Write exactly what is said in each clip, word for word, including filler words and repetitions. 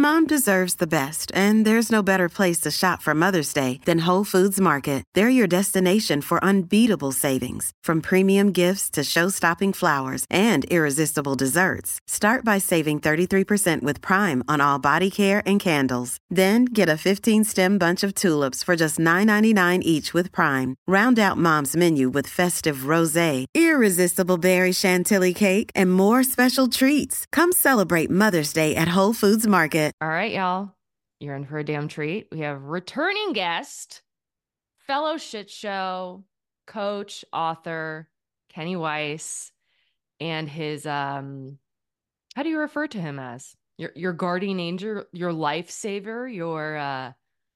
Mom deserves the best, and there's no better place to shop for Mother's Day than Whole Foods Market. They're your destination for unbeatable savings, from premium gifts to show-stopping flowers and irresistible desserts. Start by saving thirty-three percent with Prime on all body care and candles. Then get a fifteen-stem bunch of tulips for just nine ninety-nine each with Prime. Round out Mom's menu with festive rosé, irresistible berry chantilly cake, and more special treats. Come celebrate Mother's Day at Whole Foods Market. All right, y'all. You're in for a damn treat. We have returning guest, fellow shit show, coach, author, Kenny Weiss, and his, um, how do you refer to him as? Your your guardian angel, your lifesaver, your uh,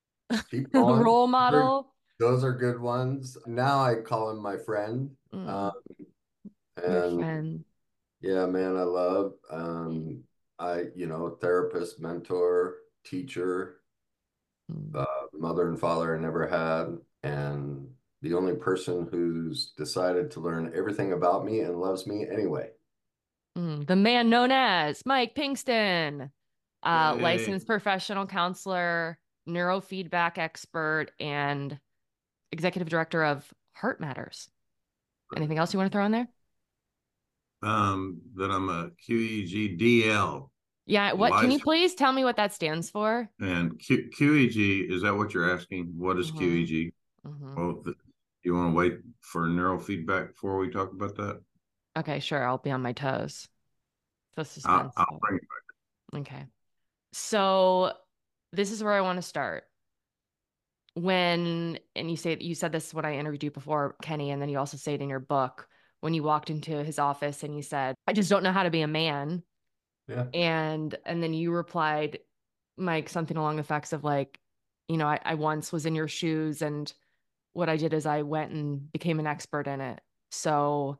role model. Those are good ones. Now I call him my friend. Mm. Um, Your and friend. yeah, man, I love, um, I, you know, therapist, mentor, teacher, Mm. uh, mother and father I never had, and the only person who's decided to learn everything about me and loves me anyway. Mm. The man known as Mike Pinkston, uh, Hey. licensed professional counselor, neurofeedback expert, and executive director of Heart Matters. Anything else you want to throw in there? Um, that I'm a Q E G D L. Yeah. What can you License- please tell me what that stands for? And Q, QEG, is that what you're asking? What is Mhm. Q E G? Mhm. Well, the, you want to wait for neurofeedback before we talk about that? Okay, sure. I'll be on my toes. So I'll, suspense. I'll bring it back. Okay. So this is where I want to start. When, and you say, you said this when I interviewed you before, Kenny, and then you also say it in your book, when you walked into his office and you said, I just don't know how to be a man. Yeah. And, and then you replied, Mike, something along the effects of like, you know, I, I once was in your shoes, and what I did is I went and became an expert in it. So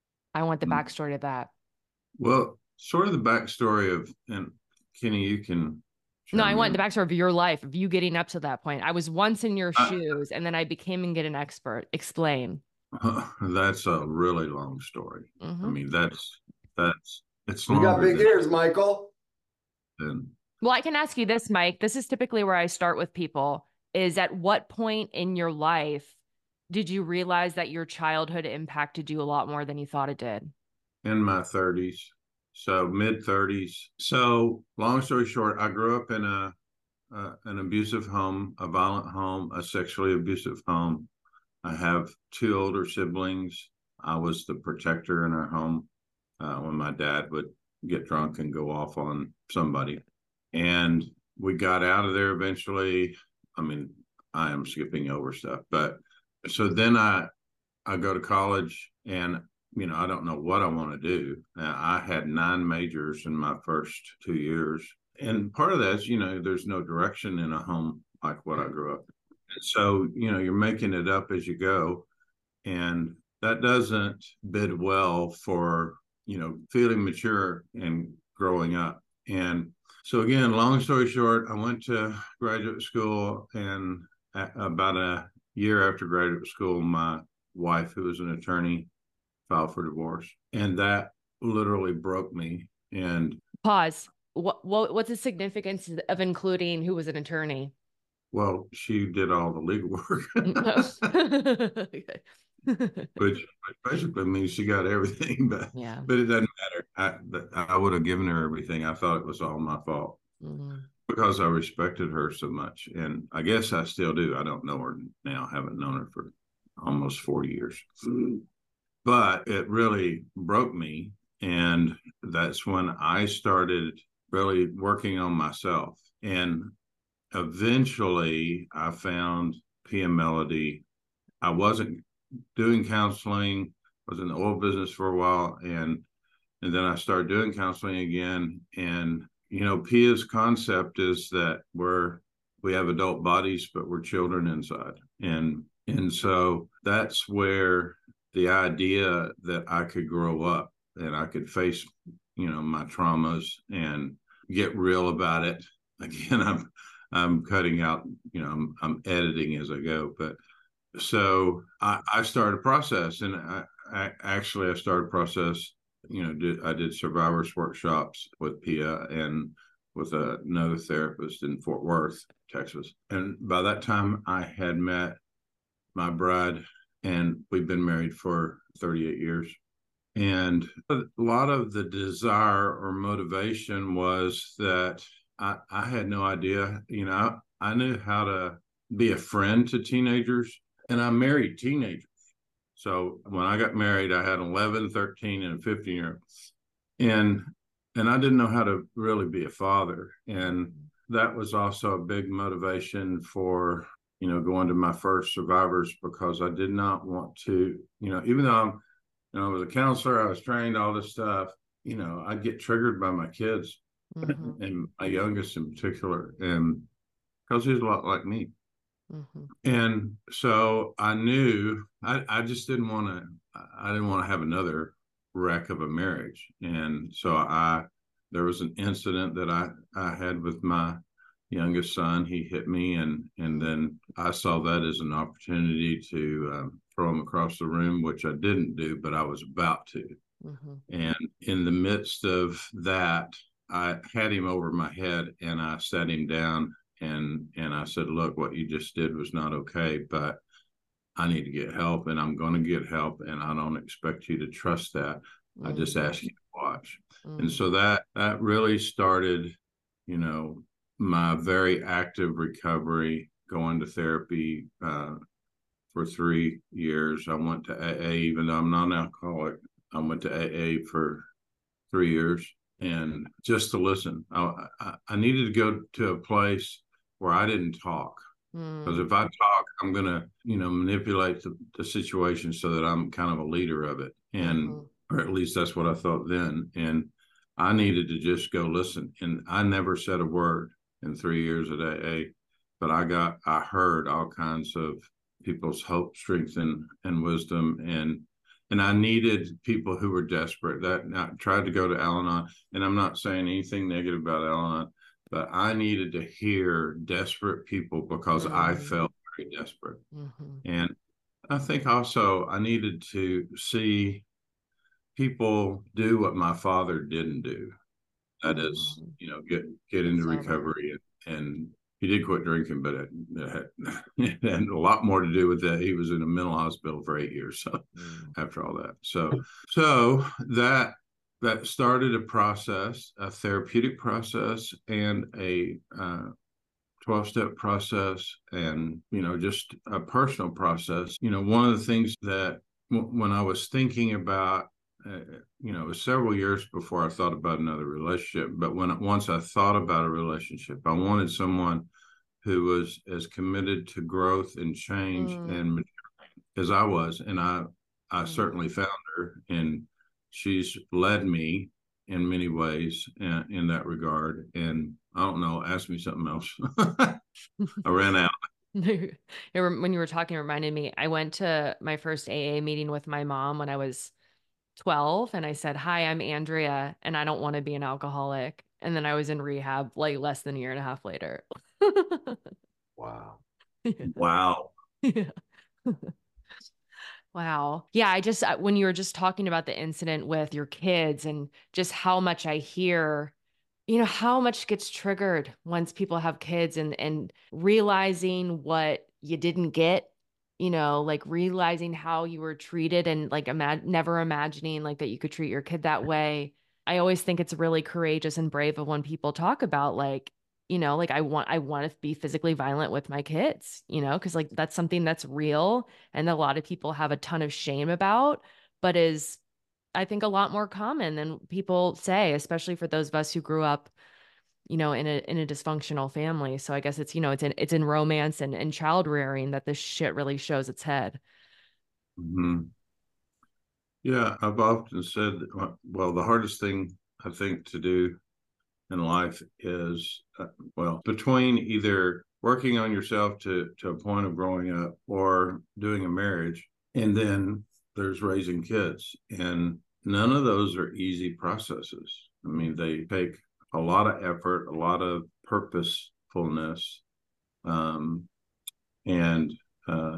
I want the Mm. backstory of that. Well, sort of the backstory of, and Kenny, you can. No, I chime want in. the backstory of your life, of you getting up to that point. I was once in your I- shoes, and then I became and get an expert. Explain. That's a really long story. Mhm. I mean, that's, that's, it's You longer got big than, ears, Michael. than Well, I can ask you this, Mike. This is typically where I start with people, is at what point in your life did you realize that your childhood impacted you a lot more than you thought it did? in my thirties, so mid thirties. So long story short, I grew up in a uh, an abusive home, a violent home, a sexually abusive home. I have two older siblings. I was the protector in our home uh, when my dad would get drunk and go off on somebody. And we got out of there eventually. I mean, I am skipping over stuff, but so then I I go to college, and you know, I don't know what I want to do. Uh, I had nine majors in my first two years. And part of that is, you know, there's no direction in a home like what I grew up in. So, you know, you're making it up as you go. And that doesn't bid well for, you know, feeling mature and growing up. And so, again, long story short, I went to graduate school, and about a year after graduate school, my wife, who was an attorney, filed for divorce. And that literally broke me. And Pause. What, what what's the significance of including who was an attorney? well, she did all the legal work. Okay. which, which basically means she got everything, but Yeah. but it doesn't matter. I I would have given her everything. I thought it was all my fault Mm-hmm. because I respected her so much, and I guess I still do. I don't know her now. I haven't known her for almost forty years, but it really broke me, and that's when I started really working on myself. And eventually I found P M Melody. I wasn't doing counseling, was in the oil business for a while, and and then I started doing counseling again. And you know, Pia's concept is that we're we have adult bodies, but we're children inside. And and so that's where the idea that I could grow up and I could face, you know, my traumas and get real about it. Again, I'm I'm cutting out, you know, I'm, I'm editing as I go, but so I, I started a process, and I, I actually I started a process. You know, did, I did survivors workshops with Pia, and with another therapist in Fort Worth, Texas. And by that time, I had met my bride, and we've been married for thirty-eight years. And a lot of the desire or motivation was that I, I had no idea, you know, I, I knew how to be a friend to teenagers, and I married teenagers. So when I got married, I had eleven, thirteen, and a fifteen year old. And and I didn't know how to really be a father. And that was also a big motivation for, you know, going to my first survivors, because I did not want to, you know, even though I'm, you know, I was a counselor, I was trained, all this stuff, you know, I get triggered by my kids, mm-hmm. and my youngest in particular, and because he's a lot like me. Mm-hmm. And so I knew I, I just didn't want to, I didn't want to have another wreck of a marriage. And so I, there was an incident that I, I had with my youngest son. He hit me, and, and then I saw that as an opportunity to um, throw him across the room, which I didn't do, but I was about to. Mm-hmm. And in the midst of that, I had him over my head, and I sat him down, and, and I said, look, what you just did was not okay, but I need to get help, and I'm going to get help, and I don't expect you to trust that. Mm-hmm. I just ask you to watch. Mm-hmm. And so that, that really started, you know, my very active recovery, going to therapy uh, for three years. I went to A A, even though I'm not an alcoholic. I went to A A for three years, and just to listen. I, I, I needed to go to a place where I didn't talk. Because if I talk, I'm going to, you know, manipulate the, the situation so that I'm kind of a leader of it. And, mm-hmm. or at least that's what I thought then. And I needed to just go listen. And I never said a word in three years at A A, but I got, I heard all kinds of people's hope, strength, and, and wisdom. And, and I needed people who were desperate. That I tried to go to Al-Anon, and I'm not saying anything negative about Al-Anon, but I needed to hear desperate people, because mm-hmm. I felt very desperate. Mm-hmm. And I think also I needed to see people do what my father didn't do. That mm-hmm. is, you know, get get into Sorry. recovery. And, and he did quit drinking, but it, it, had, it had a lot more to do with that. He was in a mental hospital for eight years. So mm-hmm. after all that, so so that. That started a process, a therapeutic process, and a twelve-step process, and, you know, just a personal process. You know, one of the things that w- when I was thinking about, uh, you know, it was several years before I thought about another relationship, but when once I thought about a relationship, I wanted someone who was as committed to growth and change mm. and as I was, and I, I mm. certainly found her, and she's led me in many ways in, in that regard. And I don't know, ask me something else. I ran out. When you were talking, it reminded me, I went to my first A A meeting with my mom when I was twelve, and I said, hi, I'm Andrea, and I don't want to be an alcoholic. And then I was in rehab like less than a year and a half later. Wow. Yeah. Wow. Yeah. Wow. Yeah. I just, when you were just talking about the incident with your kids, and just how much I hear, you know, how much gets triggered once people have kids, and, and realizing what you didn't get, you know, like realizing how you were treated, and like ima- never imagining like that you could treat your kid that way. I always think it's really courageous and brave of when people talk about like, you know, like I want, I want to be physically violent with my kids, you know, cause like that's something that's real, and a lot of people have a ton of shame about, but is, I think, a lot more common than people say, especially for those of us who grew up, you know, in a, in a dysfunctional family. So I guess it's, you know, it's in, it's in romance and, and child rearing that this shit really shows its head. Mm-hmm. Yeah. I've often said, well, the hardest thing I think to do in life is, uh, well, between either working on yourself to, to a point of growing up, or doing a marriage, and then there's raising kids. And none of those are easy processes. I mean, they take a lot of effort, a lot of purposefulness. Um, and, uh,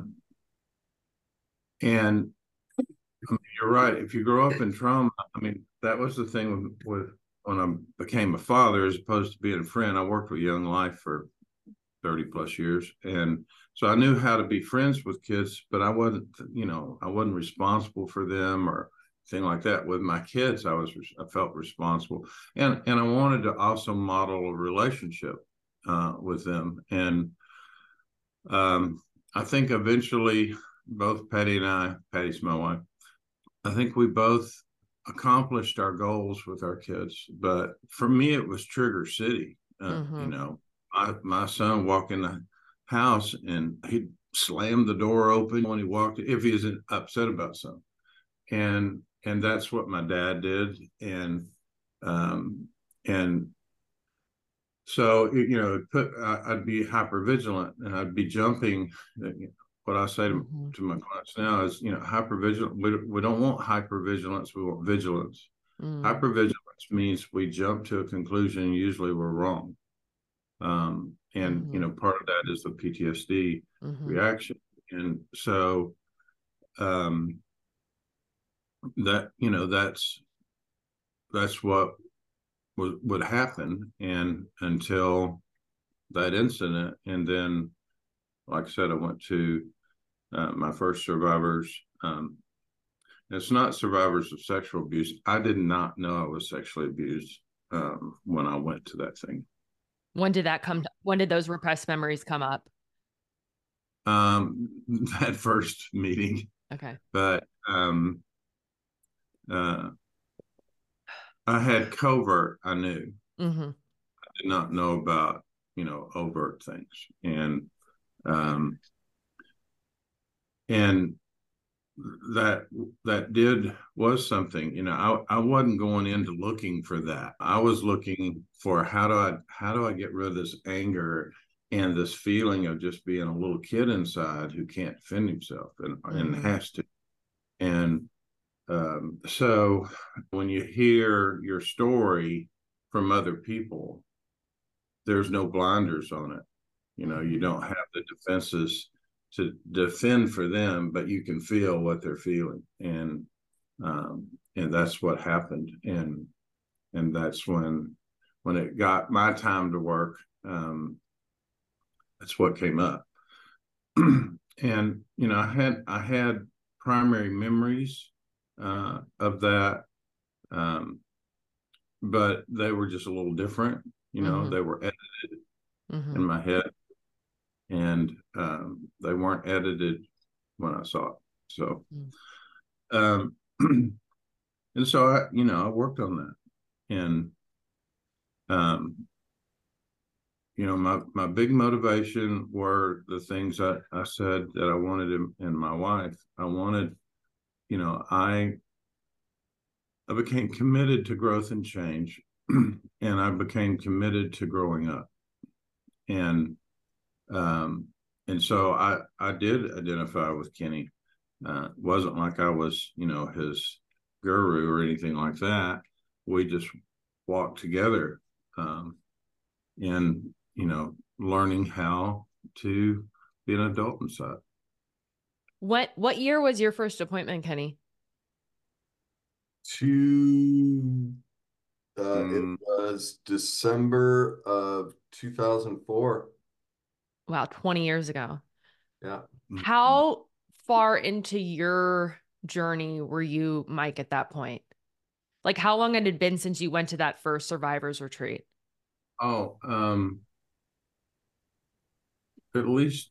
and I mean, you're right. If you grow up in trauma, I mean, that was the thing with, with when I became a father, as opposed to being a friend, I worked with Young Life for thirty plus years. And so I knew how to be friends with kids, but I wasn't, you know, I wasn't responsible for them or thing like that. With my kids, I was, I felt responsible. And, and I wanted to also model a relationship uh, with them. And um, I think eventually both Patty and I, Patty's my wife, I think we both accomplished our goals with our kids. But for me, it was Trigger City. Uh, mm-hmm. You know, my, my son walked in the house and he'd slam the door open when he walked, if he isn't upset about something. And, and that's what my dad did. And, um, and so, you know, put, I'd be hyper vigilant and I'd be jumping. What I say to, mm-hmm. to my clients now is, you know, hypervigilant. We, we don't want hypervigilance. We want vigilance. Mm. Hypervigilance means we jump to a conclusion and usually we're wrong. Um, and, mm-hmm. you know, part of that is the P T S D mm-hmm. reaction. And so um, that, you know, that's, that's what would, would happen. And until that incident. And then, like I said, I went to uh, my first survivors. Um, it's not survivors of sexual abuse. I did not know I was sexually abused um, when I went to that thing. When did that come? To, when did those repressed memories come up? Um, that first meeting. Okay. But um, uh, I had covert. I knew. Mm-hmm. I did not know about, you know, overt things. And um, and that that did was something, you know, I, I wasn't going into looking for that. I was looking for how do I how do I get rid of this anger and this feeling of just being a little kid inside who can't defend himself and, mm-hmm. and has to. And um, so when you hear your story from other people, there's no blinders on it. You know, you don't have the defenses to defend for them, but you can feel what they're feeling. And, um, and that's what happened. And, and that's when, when it got my time to work, um, that's what came up. And, you know, I had, I had primary memories, uh, of that. Um, but they were just a little different, you know, mm-hmm. they were edited mm-hmm. in my head. And um, they weren't edited when I saw it. So, mm. um, and so I, you know, I worked on that. And, um, you know, my, my big motivation were the things I, I said that I wanted in, in my wife. I wanted, you know, I, I became committed to growth and change, and I became committed to growing up. And, Um, and so I, I did identify with Kenny. Uh, it wasn't like I was, you know, his guru or anything like that. We just walked together, um, and, you know, learning how to be an adult inside. What, what year was your first appointment, Kenny? To, uh, mm. It was December of two thousand four. Wow, twenty years ago. Yeah. How far into your journey were you, Mike, at that point? Like, how long had it been since you went to that first survivors retreat? Oh, um, at least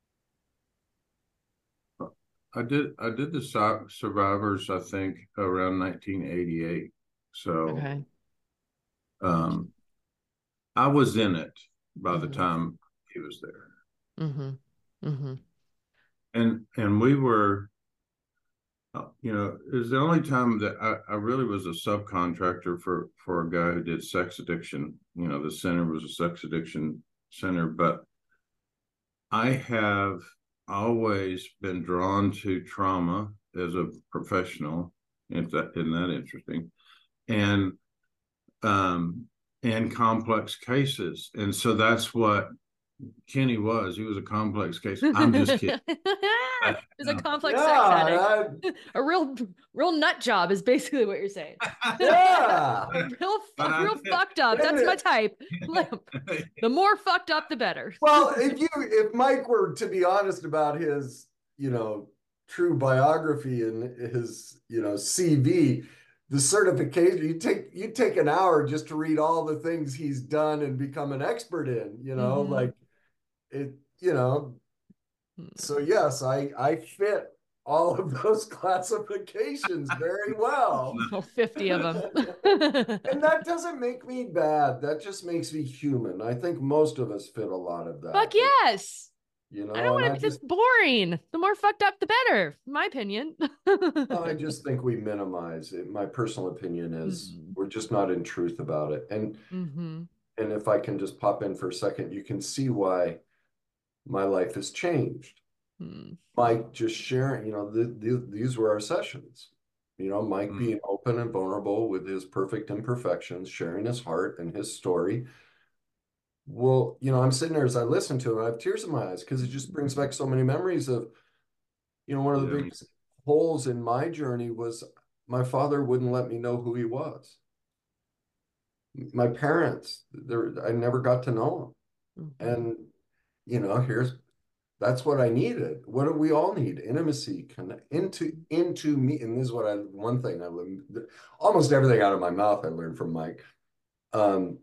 I did. I did the survivors, I think, around nineteen eighty-eight. So, okay. um, I was in it by mm-hmm. the time he was there. Mm-hmm. Mm-hmm. And, and we were, you know, it was the only time that I, I really was a subcontractor for, for a guy who did sex addiction. You know, the center was a sex addiction center, but I have always been drawn to trauma as a professional. If that, isn't that interesting? And, um, and complex cases. And so that's what Kenny was. He was a complex case. I'm just kidding. It was a complex Yeah, sex addict. that- A real, real nut job is basically what you're saying. yeah. A real, But I real think- fucked up. That's my type. The more fucked up, the better. Well, if you if Mike were to be honest about his, you know, true biography and his, you know, C V, the certification, you take you take an hour just to read all the things he's done and become an expert in, you know, Mhm. like it, you know. So yes, I I fit all of those classifications very well. All fifty of them. And that doesn't make me bad. That just makes me human. I think most of us fit a lot of that. Fuck yes. You know, I don't and want I to be just just boring. The more fucked up, the better, in my opinion. I just think we minimize it. My personal opinion is Mhm. we're just not in truth about it. And Mhm. and if I can just pop in for a second, you can see why my life has changed. Mm. Mike just sharing, you know, the, the, these were our sessions. You know, Mike Mm. being open and vulnerable with his perfect imperfections, sharing his heart and his story. Well, you know, I'm sitting there as I listen to him, I have tears in my eyes because it just brings back so many memories of, you know, one of the Yeah. big holes in my journey was my father wouldn't let me know who he was. My parents, there, I never got to know Mhm. him. And, you know, here's that's what I needed. What do we all need? Intimacy, connect into into me. And this is what I one thing I learned. Almost everything out of my mouth I learned from Mike. Um,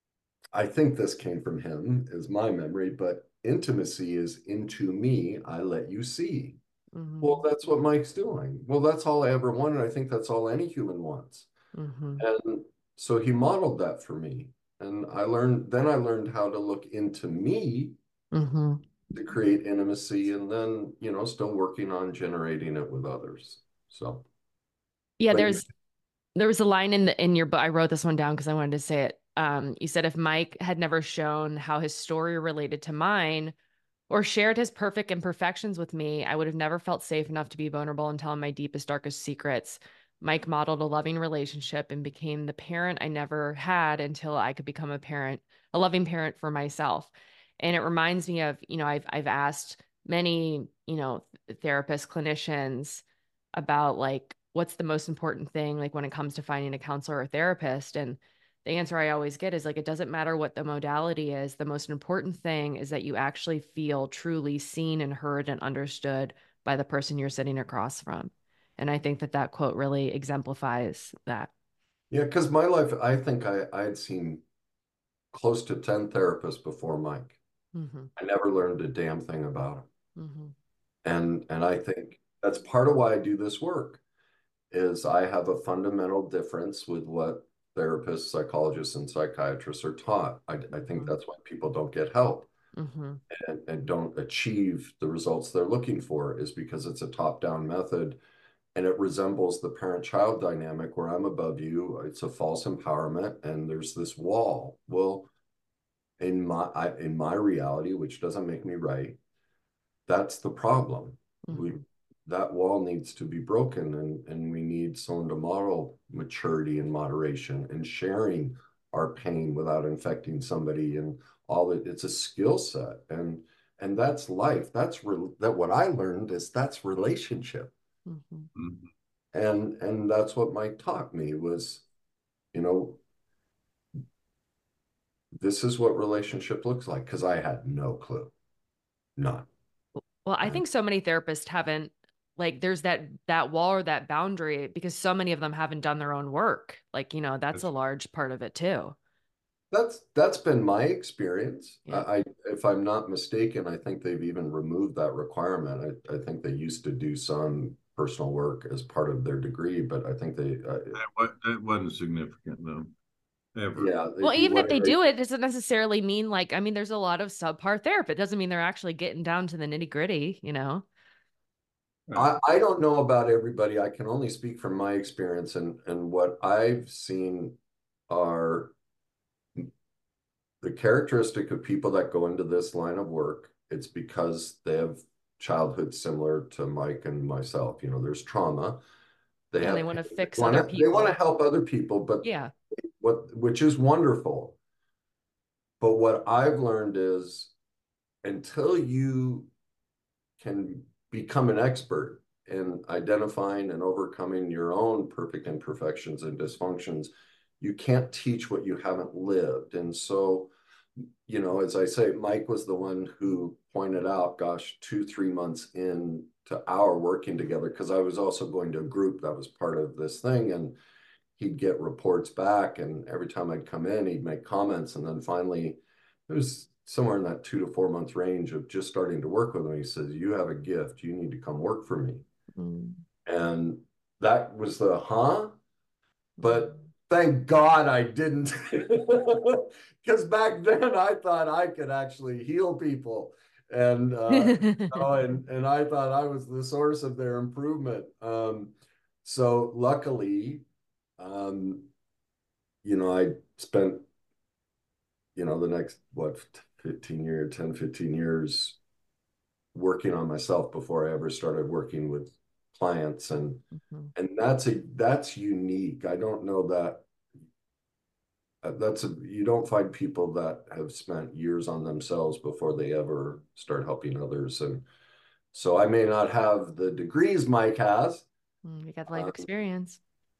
I think this came from him, is my memory, but intimacy is into me, I let you see. Mhm. Well, that's what Mike's doing. Well, that's all I ever wanted. I think that's all any human wants. Mhm. And so he modeled that for me. And I learned, then I learned how to look into me Mhm. to create intimacy, and then, you know, still working on generating it with others. So, Yeah, but there's there was a line in the in your book. I wrote this one down because I wanted to say it. Um, you said if Mike had never shown how his story related to mine or shared his perfect imperfections with me, I would have never felt safe enough to be vulnerable and tell him my deepest, darkest secrets. Mike modeled a loving relationship and became the parent I never had until I could become a parent, a loving parent for myself. And it reminds me of, you know, I've I've asked many, you know, therapists, clinicians about like what's the most important thing like when it comes to finding a counselor or therapist. And the answer I always get is like, it doesn't matter what the modality is. The most important thing is that you actually feel truly seen and heard and understood by the person you're sitting across from. And I think that that quote really exemplifies that. yeah, because my life, I think I, I had seen close to ten therapists before Mike. Mm-hmm. I never learned a damn thing about him. Mm-hmm. And and I think that's part of why I do this work is I have a fundamental difference with what therapists, psychologists, and psychiatrists are taught. I, I think that's why people don't get help Mm-hmm. and, and don't achieve the results they're looking for is because it's a top-down method and it resembles the parent-child dynamic where I'm above you. It's a false empowerment and there's this wall. Well, in my I, in my reality, which doesn't make me right, that's the problem. Mm-hmm. We that wall needs to be broken and and we need someone to model maturity and moderation and sharing our pain without infecting somebody and all that. It's a skill set and and that's life. That's re that what I learned is that's relationship. Mm-hmm. Mhm. And and that's what Mike taught me was, you know, this is what relationship looks like because I had no clue. None. Well, I And think so many therapists haven't like there's that that wall or that boundary because so many of them haven't done their own work. Like, you know, that's a large part of it too. That's that's been my experience. Yeah. I, I if I'm not mistaken, I think they've even removed that requirement. I, I think they used to do some personal work as part of their degree, but I think they, uh, That, wa- that wasn't significant though, ever. yeah, they Well, do even if they whatever. do it, it doesn't necessarily mean like, I mean, there's a lot of subpar therapy. It doesn't mean they're actually getting down to the nitty gritty, you know? I, I don't know about everybody. I can only speak from my experience and and what I've seen are the characteristic of people that go into this line of work. It's because they have childhood similar to Mike and myself. You know, there's trauma. They And have they want to pain. fix They wanna- other They want to people. help other people, but Yeah. what which is wonderful. But what I've learned is until you can become an expert in identifying and overcoming your own perfect imperfections and dysfunctions, you can't teach what you haven't lived. And so, you know, as I say, Mike was the one who pointed out, gosh, two, three months into our working together, because I was also going to a group that was part of this thing, and he'd get reports back, and every time I'd come in, he'd make comments. And then finally, it was somewhere in that two to four month range of just starting to work with him. He says, you have a gift, you need to come work for me. Mm. And that was the, huh? But thank God I didn't, because back then I thought I could actually heal people. And, uh, you know, and, and I thought I was the source of their improvement. Um, so luckily, um, you know, I spent, you know, the next, what, fifteen years, ten, fifteen years working on myself before I ever started working with clients. And, mm-hmm. and that's a, that's unique. I don't know that, uh, that's a, you don't find people that have spent years on themselves before they ever start helping others. And so I may not have the degrees Mike has. Mm, you got life um, experience.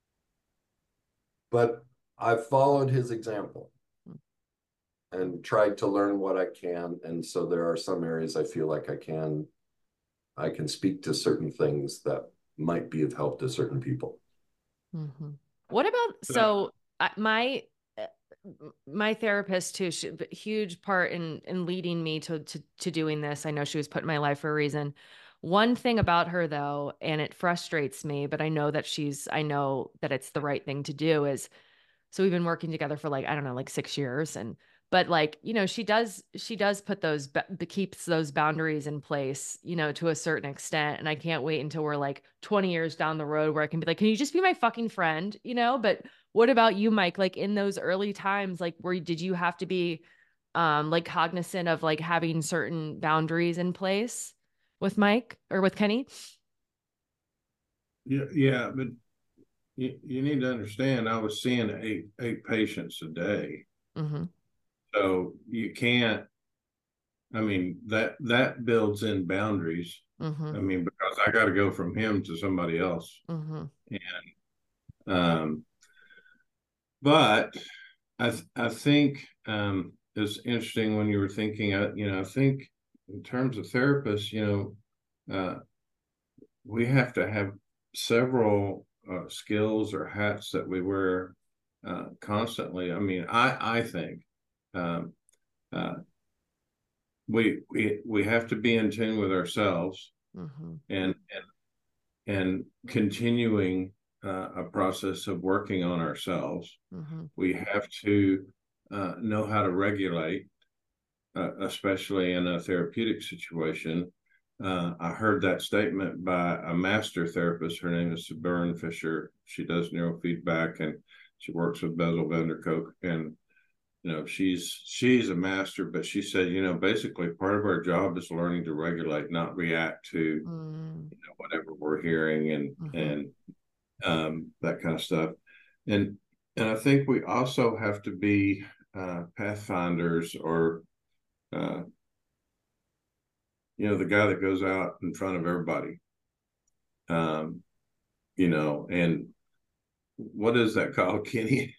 But I've followed his example and tried to learn what I can. And so there are some areas I feel like I can, I can speak to certain things that might be of help to certain people. Mm-hmm. What about, so uh, my, uh, my therapist too, she, huge part in, in leading me to, to, to doing this. I know she was put in my life for a reason. One thing about her though, and it frustrates me, but I know that she's, I know that it's the right thing to do, is, so we've been working together for like, I don't know, like six years. And, but like, you know, she does, she does put those, keeps those boundaries in place, you know, to a certain extent. And I can't wait until we're like twenty years down the road where I can be like, can you just be my fucking friend? You know, but what about you, Mike? Like in those early times, like where did you have to be um, like cognizant of like having certain boundaries in place with Mike or with Kenny? Yeah. Yeah. But you, you need to understand, I was seeing eight, eight patients a day. Mm-hmm. So you can't, I mean, that, that builds in boundaries. Mm-hmm. I mean, because I got to go from him to somebody else. Mm-hmm. And, um, but I, th- I think, um, it's interesting when you were thinking, uh, you know, I think in terms of therapists, you know, uh, we have to have several uh, skills or hats that we wear uh, constantly. I mean, I, I think, um, uh, we we we have to be in tune with ourselves, mm-hmm. and and and continuing uh, a process of working on ourselves. Mm-hmm. We have to uh, know how to regulate, uh, especially in a therapeutic situation. Uh, I heard that statement by a master therapist. Her name is Sabern Fisher. She does neurofeedback and she works with Bessel van der Kolk, and you know, she's she's a master, but she said, you know, basically part of our job is learning to regulate, not react to mm. you know, whatever we're hearing and mm-hmm. and um, that kind of stuff. And and I think we also have to be uh, pathfinders, or uh, you know, the guy that goes out in front of everybody. Um, you know, and what is that called, Kenny?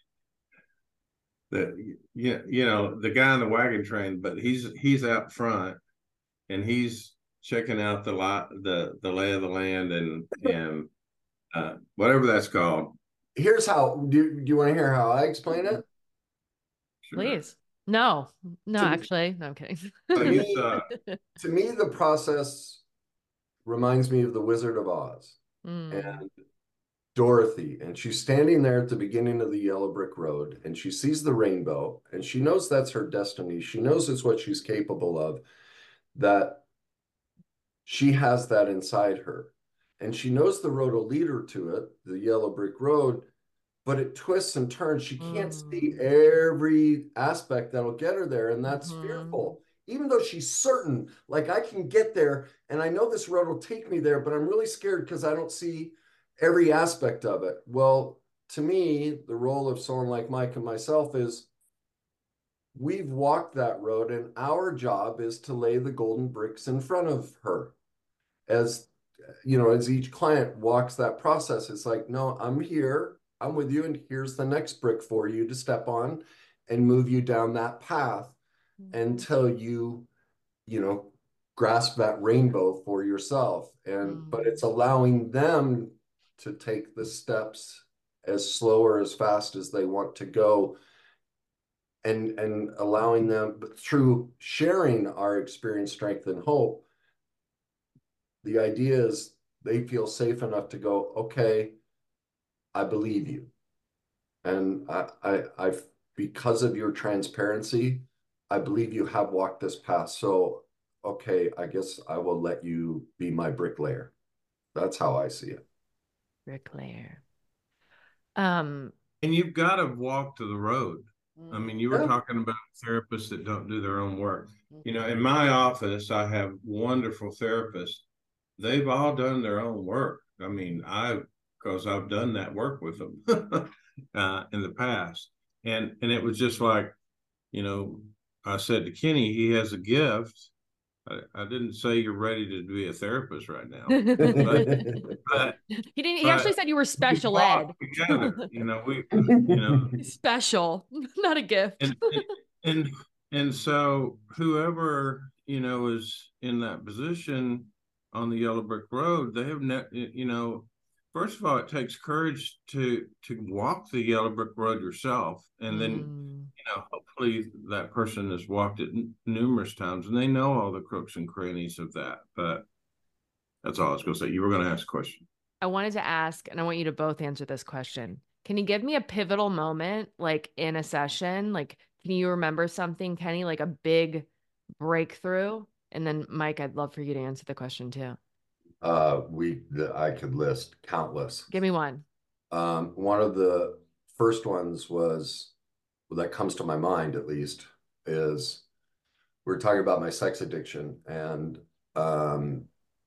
That, yeah, you know, the guy in the wagon train, but he's he's out front and he's checking out the lot, the the lay of the land, and and uh, whatever that's called. Here's how. Do, do you want to hear how I explain it? Sure. Please. No, no, to actually, me, no, I'm kidding. To me, uh, to me, the process reminds me of the Wizard of Oz mm. and Dorothy, and she's standing there at the beginning of the yellow brick road, and she sees the rainbow, and she knows that's her destiny. She knows it's what she's capable of, that she has that inside her. And she knows the road will lead her to it, the yellow brick road, but it twists and turns. She can't mm. see every aspect that'll get her there, and that's mm-hmm. fearful. Even though she's certain, like, I can get there, and I know this road will take me there, but I'm really scared because I don't see every aspect of it. Well, to me, the role of someone like Mike and myself is we've walked that road, and our job is to lay the golden bricks in front of her. As you know, as each client walks that process, it's like, no, I'm here, I'm with you, and here's the next brick for you to step on and move you down that path mm-hmm. until you, you know, grasp that rainbow for yourself. And mm-hmm. but it's allowing them to take the steps as slow or as fast as they want to go, and and allowing them through sharing our experience, strength, and hope. The idea is they feel safe enough to go, okay, I believe you. And I, I, I've, because of your transparency, I believe you have walked this path. So, okay, I guess I will let you be my bricklayer. That's how I see it. Bricklayer. Um, and you've got to walk to the road. I mean, you were yeah. talking about therapists that don't do their own work. You know, in my office, I have wonderful therapists. They've all done their own work. I mean, I, because I've done that work with them uh, in the past. And, and it was just like, you know, I said to Kenny, he has a gift. I, I didn't say you're ready to be a therapist right now. But, but, he didn't. He actually said you were special ed. Together, you know, we, you know, special, not a gift. And, and and and so whoever, you know, is in that position on the yellow brick road, they have, ne- you know, first of all, it takes courage to to walk the yellow brick road yourself, and then mm. you know, hopefully that person has walked it n- numerous times and they know all the crooks and crannies of that. But that's all I was going to say. You were going to ask a question. I wanted to ask, and I want you to both answer this question. Can you give me a pivotal moment, like in a session? Like, can you remember something, Kenny, like a big breakthrough? And then Mike, I'd love for you to answer the question too. Uh, we, the, I could list countless. Give me one. Um, one of the first ones was, well, that comes to my mind at least, is we were talking about my sex addiction, and um,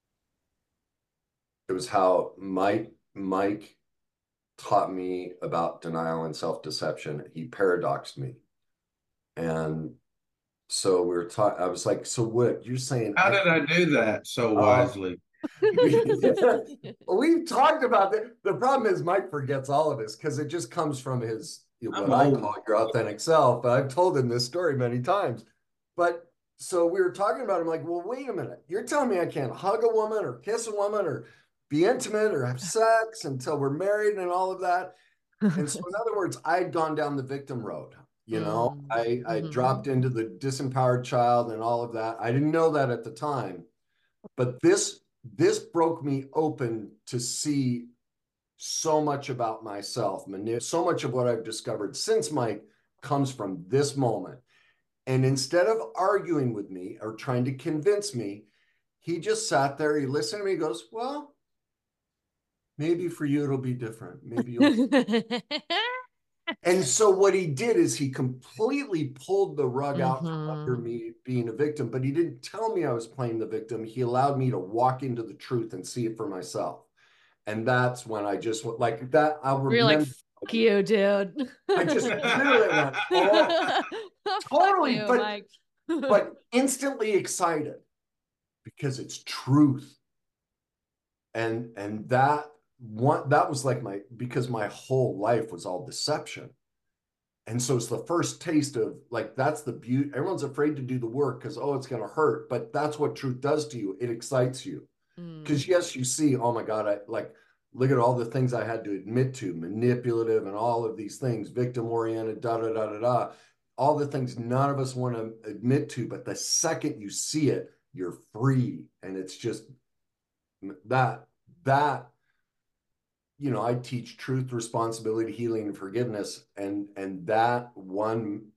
it was how Mike, Mike taught me about denial and self-deception. He paradoxed me. And so we were taught, I was like, so what you're saying? How did I, I do that so wisely? Uh, we've talked about that. The problem is Mike forgets all of this because it just comes from his, what I call your authentic self. But I've told him this story many times. But so we were talking about, I'm like, well, wait a minute. You're telling me I can't hug a woman or kiss a woman or be intimate or have sex until we're married and all of that. And so in other words, I'd gone down the victim road. You know, mm-hmm. I, I mm-hmm. dropped into the disempowered child and all of that. I didn't know that at the time, but this, this broke me open to see so much about myself. So much of what I've discovered since Mike comes from this moment. And instead of arguing with me or trying to convince me, he just sat there, he listened to me, he goes, well, maybe for you, it'll be different. Maybe you'll. And so what he did is he completely pulled the rug out mm-hmm. from under me being a victim, but he didn't tell me I was playing the victim. He allowed me to walk into the truth and see it for myself. And that's when I just went like that. I'll remember. You're like, fuck you, dude. I just literally went, oh, totally, you, but, but instantly excited because it's truth. And, and that, One that was like my, because my whole life was all deception. And so it's the first taste of like, that's the beauty. Everyone's afraid to do the work because, oh, it's going to hurt. But that's what truth does to you. It excites you. Because mm. yes, you see, oh my God, I like, look at all the things I had to admit to, manipulative and all of these things, victim oriented, da, da, da, da, da. All the things none of us want to admit to. But the second you see it, you're free. And it's just that, that, you know, I teach truth, responsibility, healing, and forgiveness. And, and that one,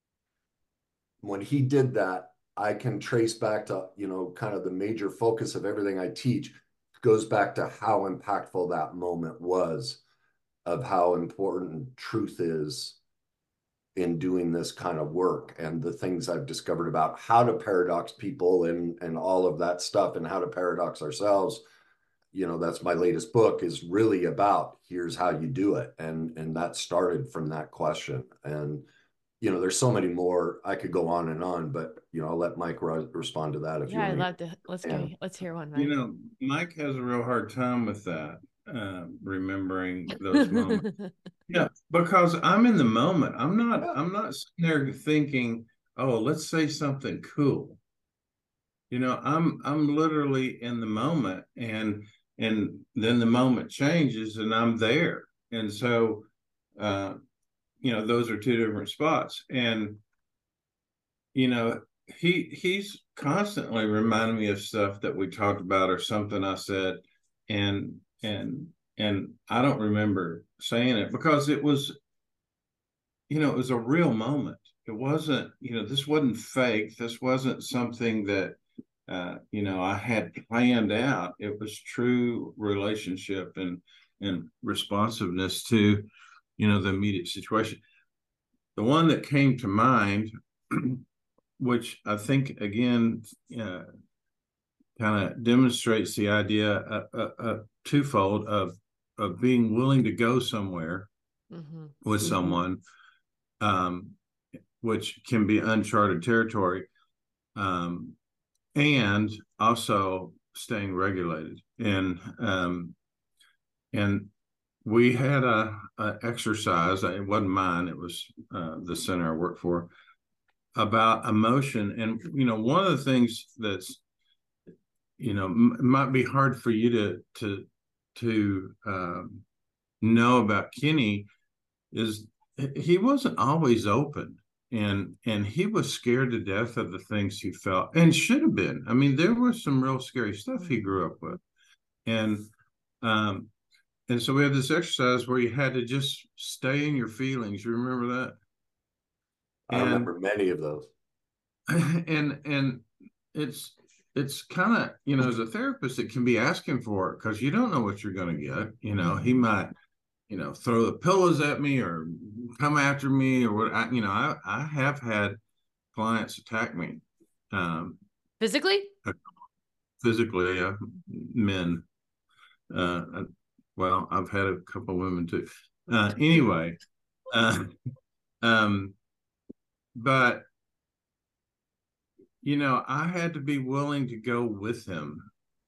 when he did that, I can trace back to, you know, kind of the major focus of everything I teach goes back to how impactful that moment was, of how important truth is in doing this kind of work, and the things I've discovered about how to paradox people and, and all of that stuff, and how to paradox ourselves. You know, that's my latest book, is really about, here's how you do it. And, and that started from that question. And you know, there's so many more. I could go on and on, but you know, I'll let Mike re- respond to that if you Yeah, want I'd to. love to. Let's go. And Let's hear one, You Mike. know, Mike has a real hard time with that, uh, remembering those moments. Yeah, because I'm in the moment. I'm not, yeah, I'm not sitting there thinking, oh, let's say something cool. You know, I'm I'm literally in the moment, and and then the moment changes and I'm there. And so uh, you know, those are two different spots. And, you know, he he's constantly reminding me of stuff that we talked about or something I said. And and and I don't remember saying it because it was, you know, it was a real moment. It wasn't, you know, this wasn't fake. This wasn't something that uh, you know, I had planned out. It was true relationship and and responsiveness to, you know, the immediate situation. The one that came to mind, which I think again uh, kind of demonstrates the idea uh, uh, uh, twofold of of being willing to go somewhere Mm-hmm. with Mhm. someone, um, which can be uncharted territory, um, and also staying regulated. And um, and we had a, a exercise. It wasn't mine. It was uh, the center I worked for, about emotion. And you know, one of the things that's, you know, m- might be hard for you to to to um, know about Kenny is he wasn't always open, and and he was scared to death of the things he felt and should have been. I mean, there was some real scary stuff he grew up with, and um and so we had this exercise where you had to just stay in your feelings. You remember that? I And remember many of those. and and it's it's kind of, you know, as a therapist, it can be asking for it because you don't know what you're going to get. You know, he might, you know, throw the pillows at me or come after me or what. I, you know, I I have had clients attack me, um, Physically? physically, uh, men. Uh, uh, well, I've had a couple of women too. Uh, anyway, uh, um, but you know, I had to be willing to go with him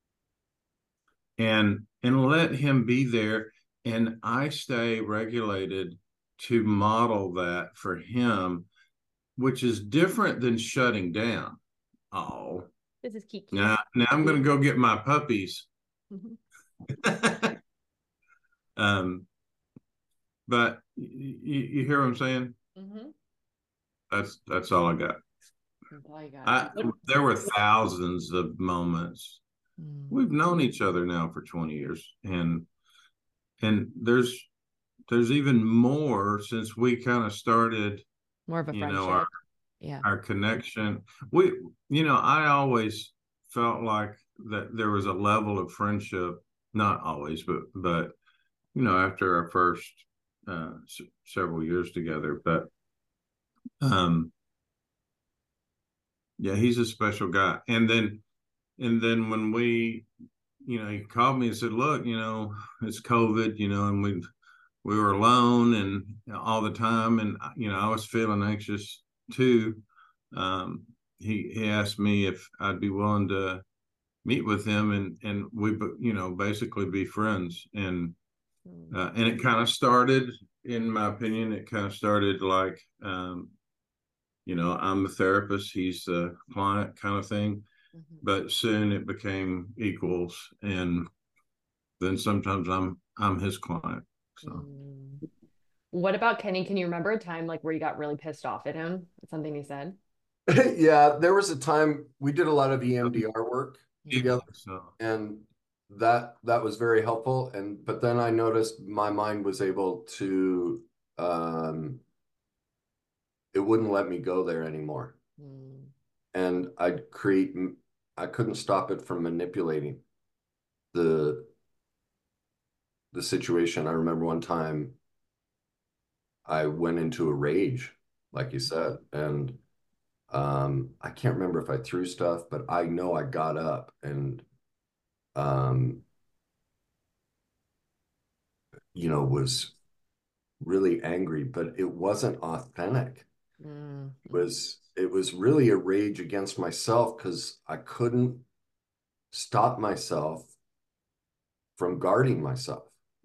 and and let him be there, and I stay regulated to model that for him, which is different than shutting down. Oh, This is Kiki. now now I'm going to go get my puppies. Mm-hmm. um, but you, you hear what I'm saying? Mm-hmm. That's that's all I got. That's all you got. I there were thousands of moments. Mm. We've known each other now for twenty years, and and there's there's even more since we kind of started, More of a you know, friendship. our Yeah. our connection. We, you know, I always felt like that there was a level of friendship, not always, but but you know, after our first uh, s- several years together. But um, yeah, he's a special guy. And then and then when we, you know, he called me and said, "Look, you know, it's COVID, you know, and we we were alone and all the time, and you know, I was feeling anxious too." Um, he he asked me if I'd be willing to meet with him, and and we, you know, basically be friends. And uh, and it kind of started, in my opinion, it kind of started like, um, you know, I'm the therapist, he's the client kind of thing. Mm-hmm. But soon it became equals, and then sometimes I'm I'm his client. So. Mm. What about Kenny? Can you remember a time like where you got really pissed off at him? Something he said? Yeah, there was a time we did a lot of E M D R work together, So and that that was very helpful. And but then I noticed my mind was able to um it wouldn't let me go there anymore. Mm. And I'd create I couldn't stop it from manipulating the the situation. I remember one time I went into a rage, like you said, and um I can't remember if I threw stuff, but I know I got up and um you know was really angry, but it wasn't authentic. Mm. It was, it was really a rage against myself because I couldn't stop myself from guarding myself.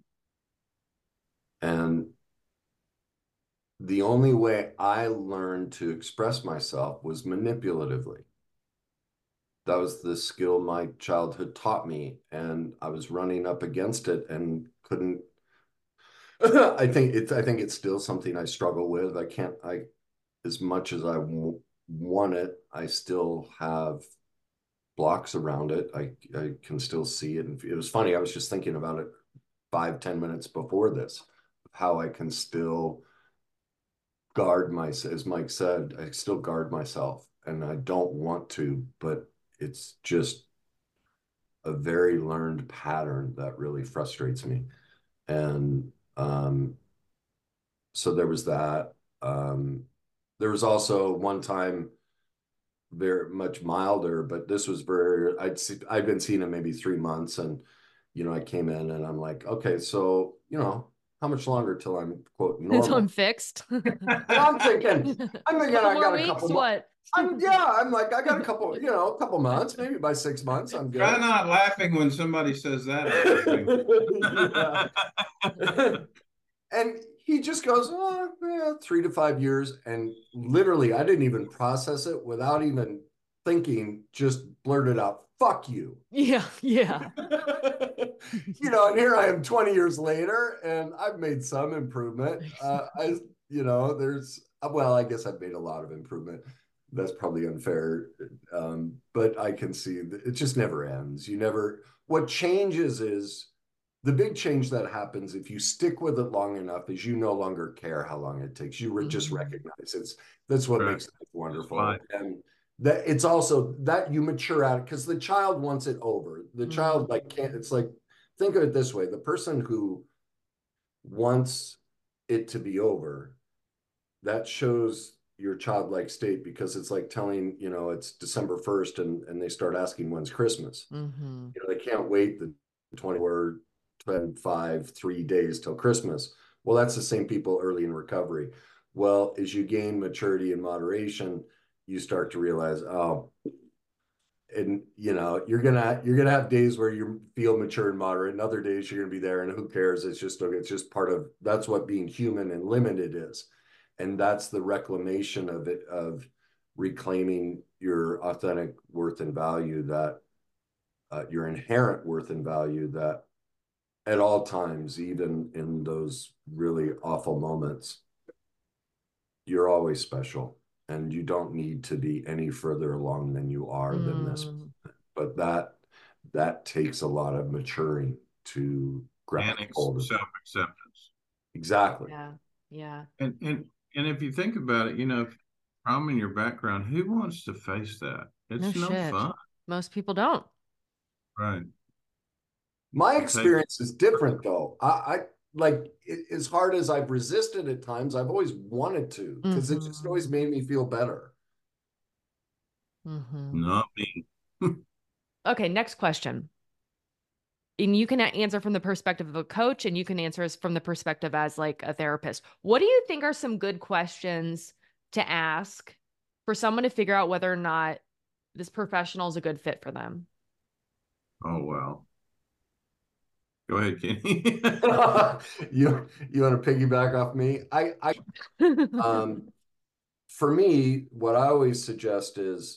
And the only way I learned to express myself was manipulatively. That was the skill my childhood taught me, and I was running up against it and couldn't. I think it's. I think it's still something I struggle with. I can't. I, as much as I w want it, I still have blocks around it. I I can still see it, and it was funny. I was just thinking about it five, ten minutes before this, how I can still guard myself, as Mike said, I still guard myself, and I don't want to, but it's just a very learned pattern that really frustrates me. And um, so there was that. Um, there was also one time, very much milder, but this was very, I'd see, I'd been seeing him maybe three months, and you know, I came in and I'm like, okay, so you know, how much longer till I'm quote normal? Until I'm fixed. And I'm thinking, I'm thinking couple I more got a weeks, couple. What? I'm yeah, I'm like I got a couple, you know, a couple months, maybe by six months, I'm good. Try not laughing when somebody says that. And he just goes, oh, yeah, three to five years, and literally, I didn't even process it without even thinking. Just blurted out, "Fuck you." Yeah, yeah. You know, and here I am twenty years later, and I've made some improvement. Uh, I, you know, there's, well, I guess I've made a lot of improvement. That's probably unfair. Um, but I can see that it just never ends. You never, what changes is the big change that happens if you stick with it long enough is you no longer care how long it takes. You re- just Mhm. recognize it's, that's what Right. makes life wonderful. Right. And that it's also that you mature out because the child wants it over. The child like can't, it's like, think of it this way. The person who wants it to be over, that shows your childlike state, because it's like telling, you know, it's December first and, and they start asking when's Christmas. Mm-hmm. You know, they can't wait the twenty-four, twenty-five, three days till Christmas. Well, that's the same people early in recovery. Well, as you gain maturity and moderation, you start to realize, oh, and you know, you're gonna you're gonna have days where you feel mature and moderate, and other days you're gonna be there, and who cares? It's just it's just part of that's what being human and limited is, and that's the reclamation of it, of reclaiming your authentic worth and value, that uh, your inherent worth and value, that at all times, even in those really awful moments, you're always special, and you don't need to be any further along than you are mm. than this. But that that takes a lot of maturing to grasp hold of self-acceptance. Exactly. Yeah. Yeah. And and and if you think about it, you know, trauma in your background, who wants to face that? It's no, no fun. Most people don't. Right. My experience is different though. I, I like it, as hard as I've resisted at times, I've always wanted to, because mm-hmm. it just always made me feel better. Mm-hmm. Not me. Okay, next question. And you can answer from the perspective of a coach, and you can answer from the perspective as like a therapist. What do you think are some good questions to ask for someone to figure out whether or not this professional is a good fit for them? Oh, wow. Go ahead, Kenny. you you want to piggyback off me? I I um for me, what I always suggest is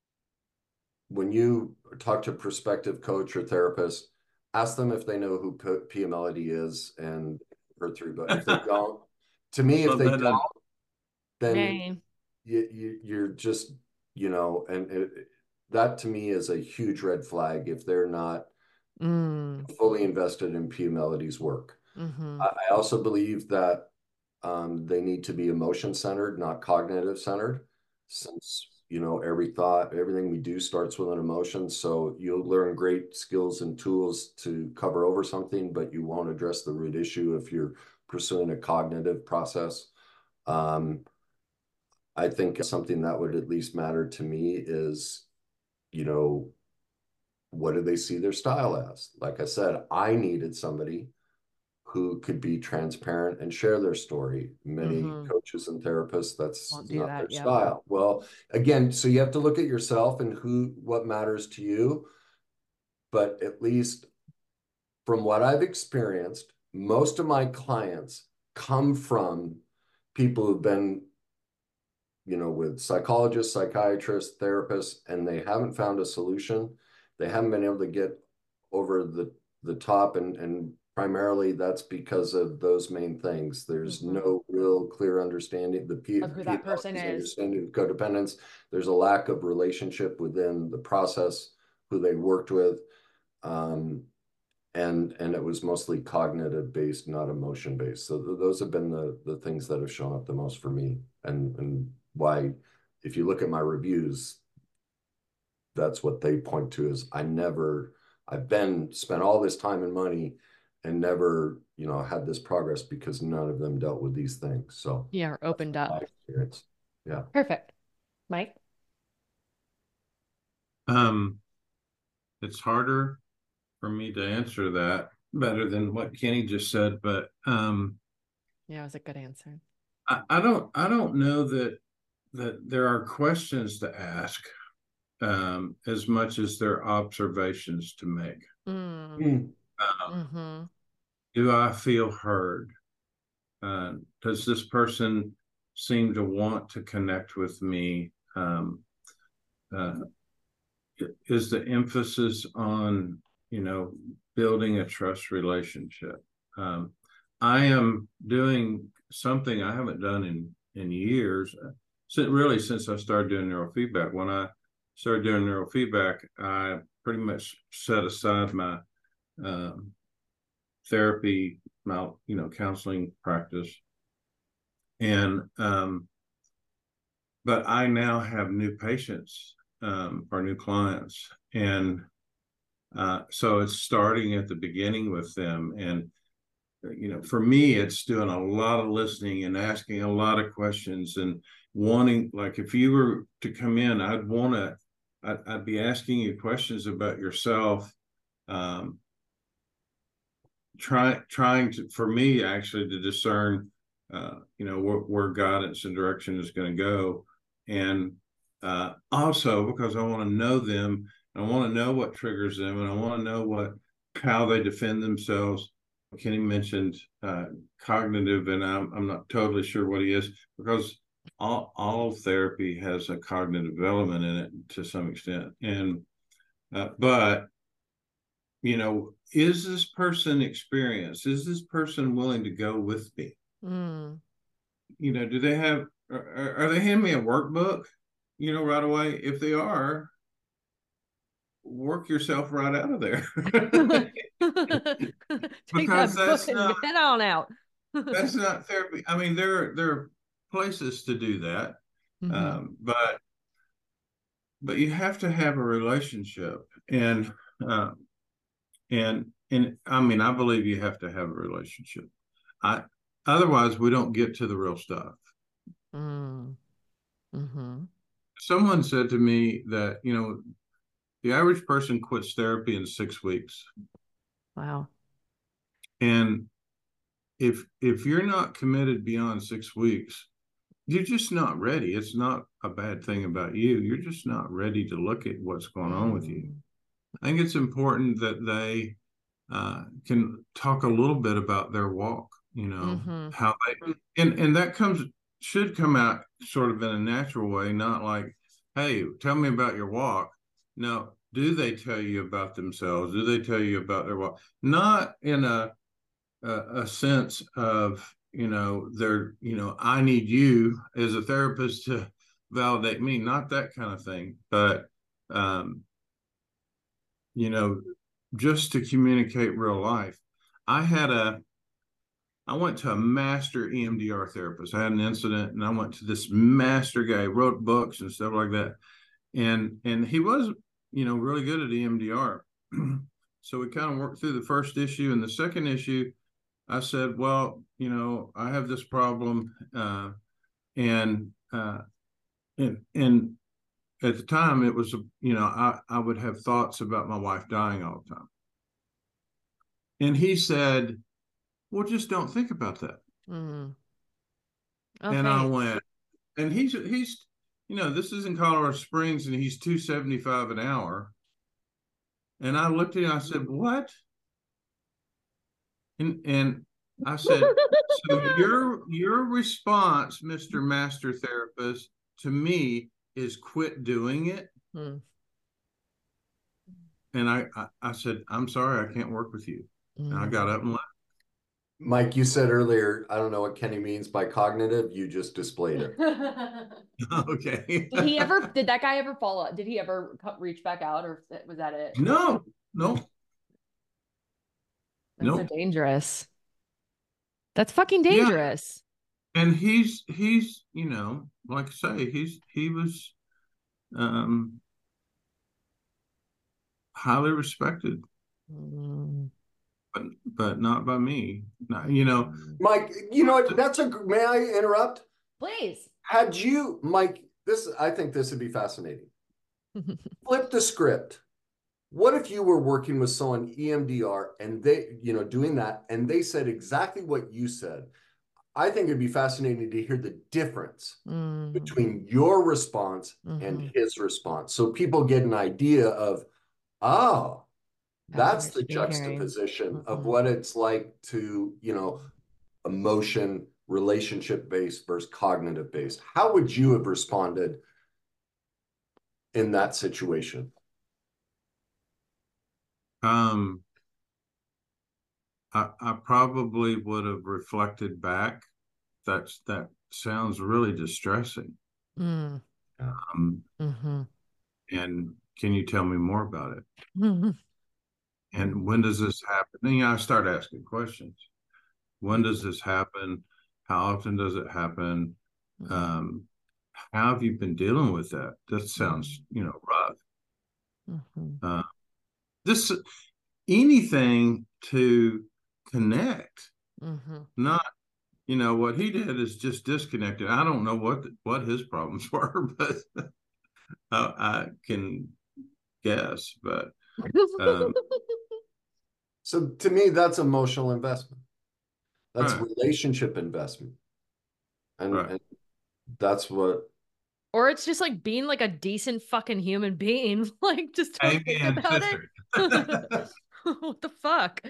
when you talk to a prospective coach or therapist, ask them if they know who Pia Mellody is and her through. But if they don't, to me, if they don't, then Name. you, you you're just, you know, and it, that to me is a huge red flag if they're not mm. fully invested in Pia Mellody's work. Mm-hmm. I, I also believe that um, they need to be emotion centered, not cognitive centered, since, you know, every thought, everything we do starts with an emotion. So you'll learn great skills and tools to cover over something, but you won't address the root issue if you're pursuing a cognitive process. Um, I think something that would at least matter to me is, you know, what do they see their style as? Like I said, I needed somebody who could be transparent and share their story. Many Mhm. coaches and therapists, that's Won't do not that, their yep. style. Well, again, so you have to look at yourself and who, what matters to you. But at least from what I've experienced, most of my clients come from people who've been, you know, with psychologists, psychiatrists, therapists, and they haven't found a solution. They haven't been able to get over the the top, and and primarily that's because of those main things. There's Mhm. no real clear understanding. The P Of who that PNL person is is. understanding of codependence. There's a lack of relationship within the process, who they worked with. Um, and and it was mostly cognitive based, not emotion based. So th those have been the the things that have shown up the most for me, and and why, if you look at my reviews, that's what they point to is I never, I've been spent all this time and money and never, you know, had this progress because none of them dealt with these things. So Yeah, or opened my up. experience. Yeah. Perfect. Mike? Um, it's harder for me to answer that better than what Kenny just said, but um, Yeah, it was a good answer. I, I don't I don't know that that there are questions to ask um, as much as there are observations to make. Mm. Mm. Um, Mm-hmm. do I feel heard? Uh, does this person seem to want to connect with me? Um, uh, is the emphasis on, you know, building a trust relationship? Um, I am doing something I haven't done in in years, since really since I started doing neurofeedback. When I started doing neurofeedback, I pretty much set aside my um, therapy, my you know counseling practice, and um, but I now have new patients um, or new clients, and uh, so it's starting at the beginning with them. And you know, for me, it's doing a lot of listening and asking a lot of questions and wanting, like, if you were to come in, I'd want to, I'd, I'd be asking you questions about yourself. Um, try, trying to, for me, actually, to discern, uh, you know, where, where guidance and direction is going to go. And uh, also because I want to know them, I want to know what triggers them, and I want to know what, how they defend themselves. Kenny mentioned uh, cognitive, and I'm, I'm not totally sure what he is, because all, all therapy has a cognitive element in it to some extent. And, uh, but, you know, is this person experienced? Is this person willing to go with me? Mm. You know, do they have, are, are they handing me a workbook, you know, right away? If they are, work yourself right out of there. Take Because that book that's and not, head on out. that's not therapy. I mean, there, there are places to do that. Mm-hmm. Um, but, but you have to have a relationship, and, uh, and, and I mean, I believe you have to have a relationship. I, otherwise we don't get to the real stuff. Mm. Mm-hmm. Someone said to me that, you know, the average person quits therapy in six weeks. Wow. And if if you're not committed beyond six weeks, you're just not ready. It's not a bad thing about you. You're just not ready to look at what's going on with you. I think it's important that they uh, can talk a little bit about their walk, you know, Mm-hmm. how they, and, and that comes, should come out sort of in a natural way, not like, hey, tell me about your walk. No, do they tell you about themselves? Do they tell you about their walk? Not in a, a, a sense of, you know, they're, you know, I need you as a therapist to validate me, not that kind of thing. But, um, you know, just to communicate real life. I had a, I went to a master E M D R therapist. I had an incident, and I went to this master guy, wrote books and stuff like that. And, and he was, you know, really good at E M D R. So we kind of worked through the first issue, and the second issue, I said, well, you know, I have this problem. Uh, and, uh, and, and at the time it was, you know, I, I would have thoughts about my wife dying all the time. And he said, well, just don't think about that. Mm. And I Okay. went, and he's, he's, you know, this is in Colorado Springs and he's two seventy-five an hour. And I looked at him, I said, what? And, and I said, so your, your response, Mister Master Therapist, to me is quit doing it. Hmm. And I, I, I said, I'm sorry, I can't work with you. Mm. And I got up and left. Mike, you said earlier, I don't know what Kenny means by cognitive. You just displayed it. Okay. Did he ever, did that guy ever follow up? Did he ever reach back out, or was that it? No, no. That's Nope. so dangerous. That's fucking dangerous. Yeah. And he's, he's, you know, like I say, he's, he was um, highly respected. Mm. But, but not by me. Not, you know, Mike, you know what? That's a, may I interrupt? Please. Had you, Mike, this, I think this would be fascinating. Flip the script. What if you were working with someone E M D R and they, you know, doing that, and they said exactly what you said? I think it'd be fascinating to hear the difference Mm. between your response Mm-hmm. and his response. So people get an idea of, oh, that's the juxtaposition mm-hmm. of what it's like to, you know, emotion, relationship-based versus cognitive-based. How would you have responded in that situation? Um, I, I probably would have reflected back. That's, that sounds really distressing. Mm. Um, mm-hmm. And can you tell me more about it? Mm-hmm. And when does this happen? And, you know, I start asking questions. When does this happen? How often does it happen? Mm-hmm. Um, how have you been dealing with that? That sounds, you know, rough. Mm-hmm. Uh, this, anything to connect, mm-hmm. not, you know, what he did is just disconnected. I don't know what, what his problems were, but I, I can guess, but. Um, so to me, that's emotional investment. That's right. relationship investment. And, right. and that's what. Or it's just like being like a decent fucking human being. Like, just don't Amen, think about sister. it. What the fuck?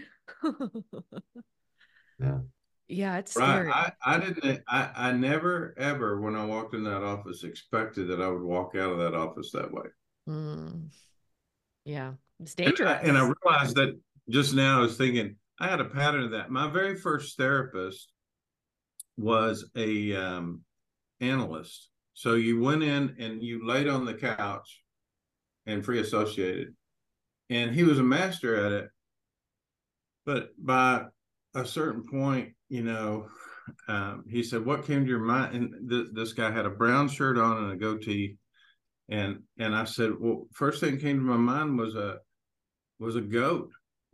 Yeah. Yeah, it's right. scary. I, I didn't, I, I never, ever, when I walked in that office, expected that I would walk out of that office that way. Mm. Yeah, it's dangerous. And I, and I realized that just now. I was thinking, I had a pattern of that. My very first therapist was a um, analyst. So you went in and you laid on the couch and free associated. And he was a master at it. But by a certain point, you know, um, he said, what came to your mind? And th- this guy had a brown shirt on and a goatee. And and I said, well, first thing that came to my mind was a was a goat.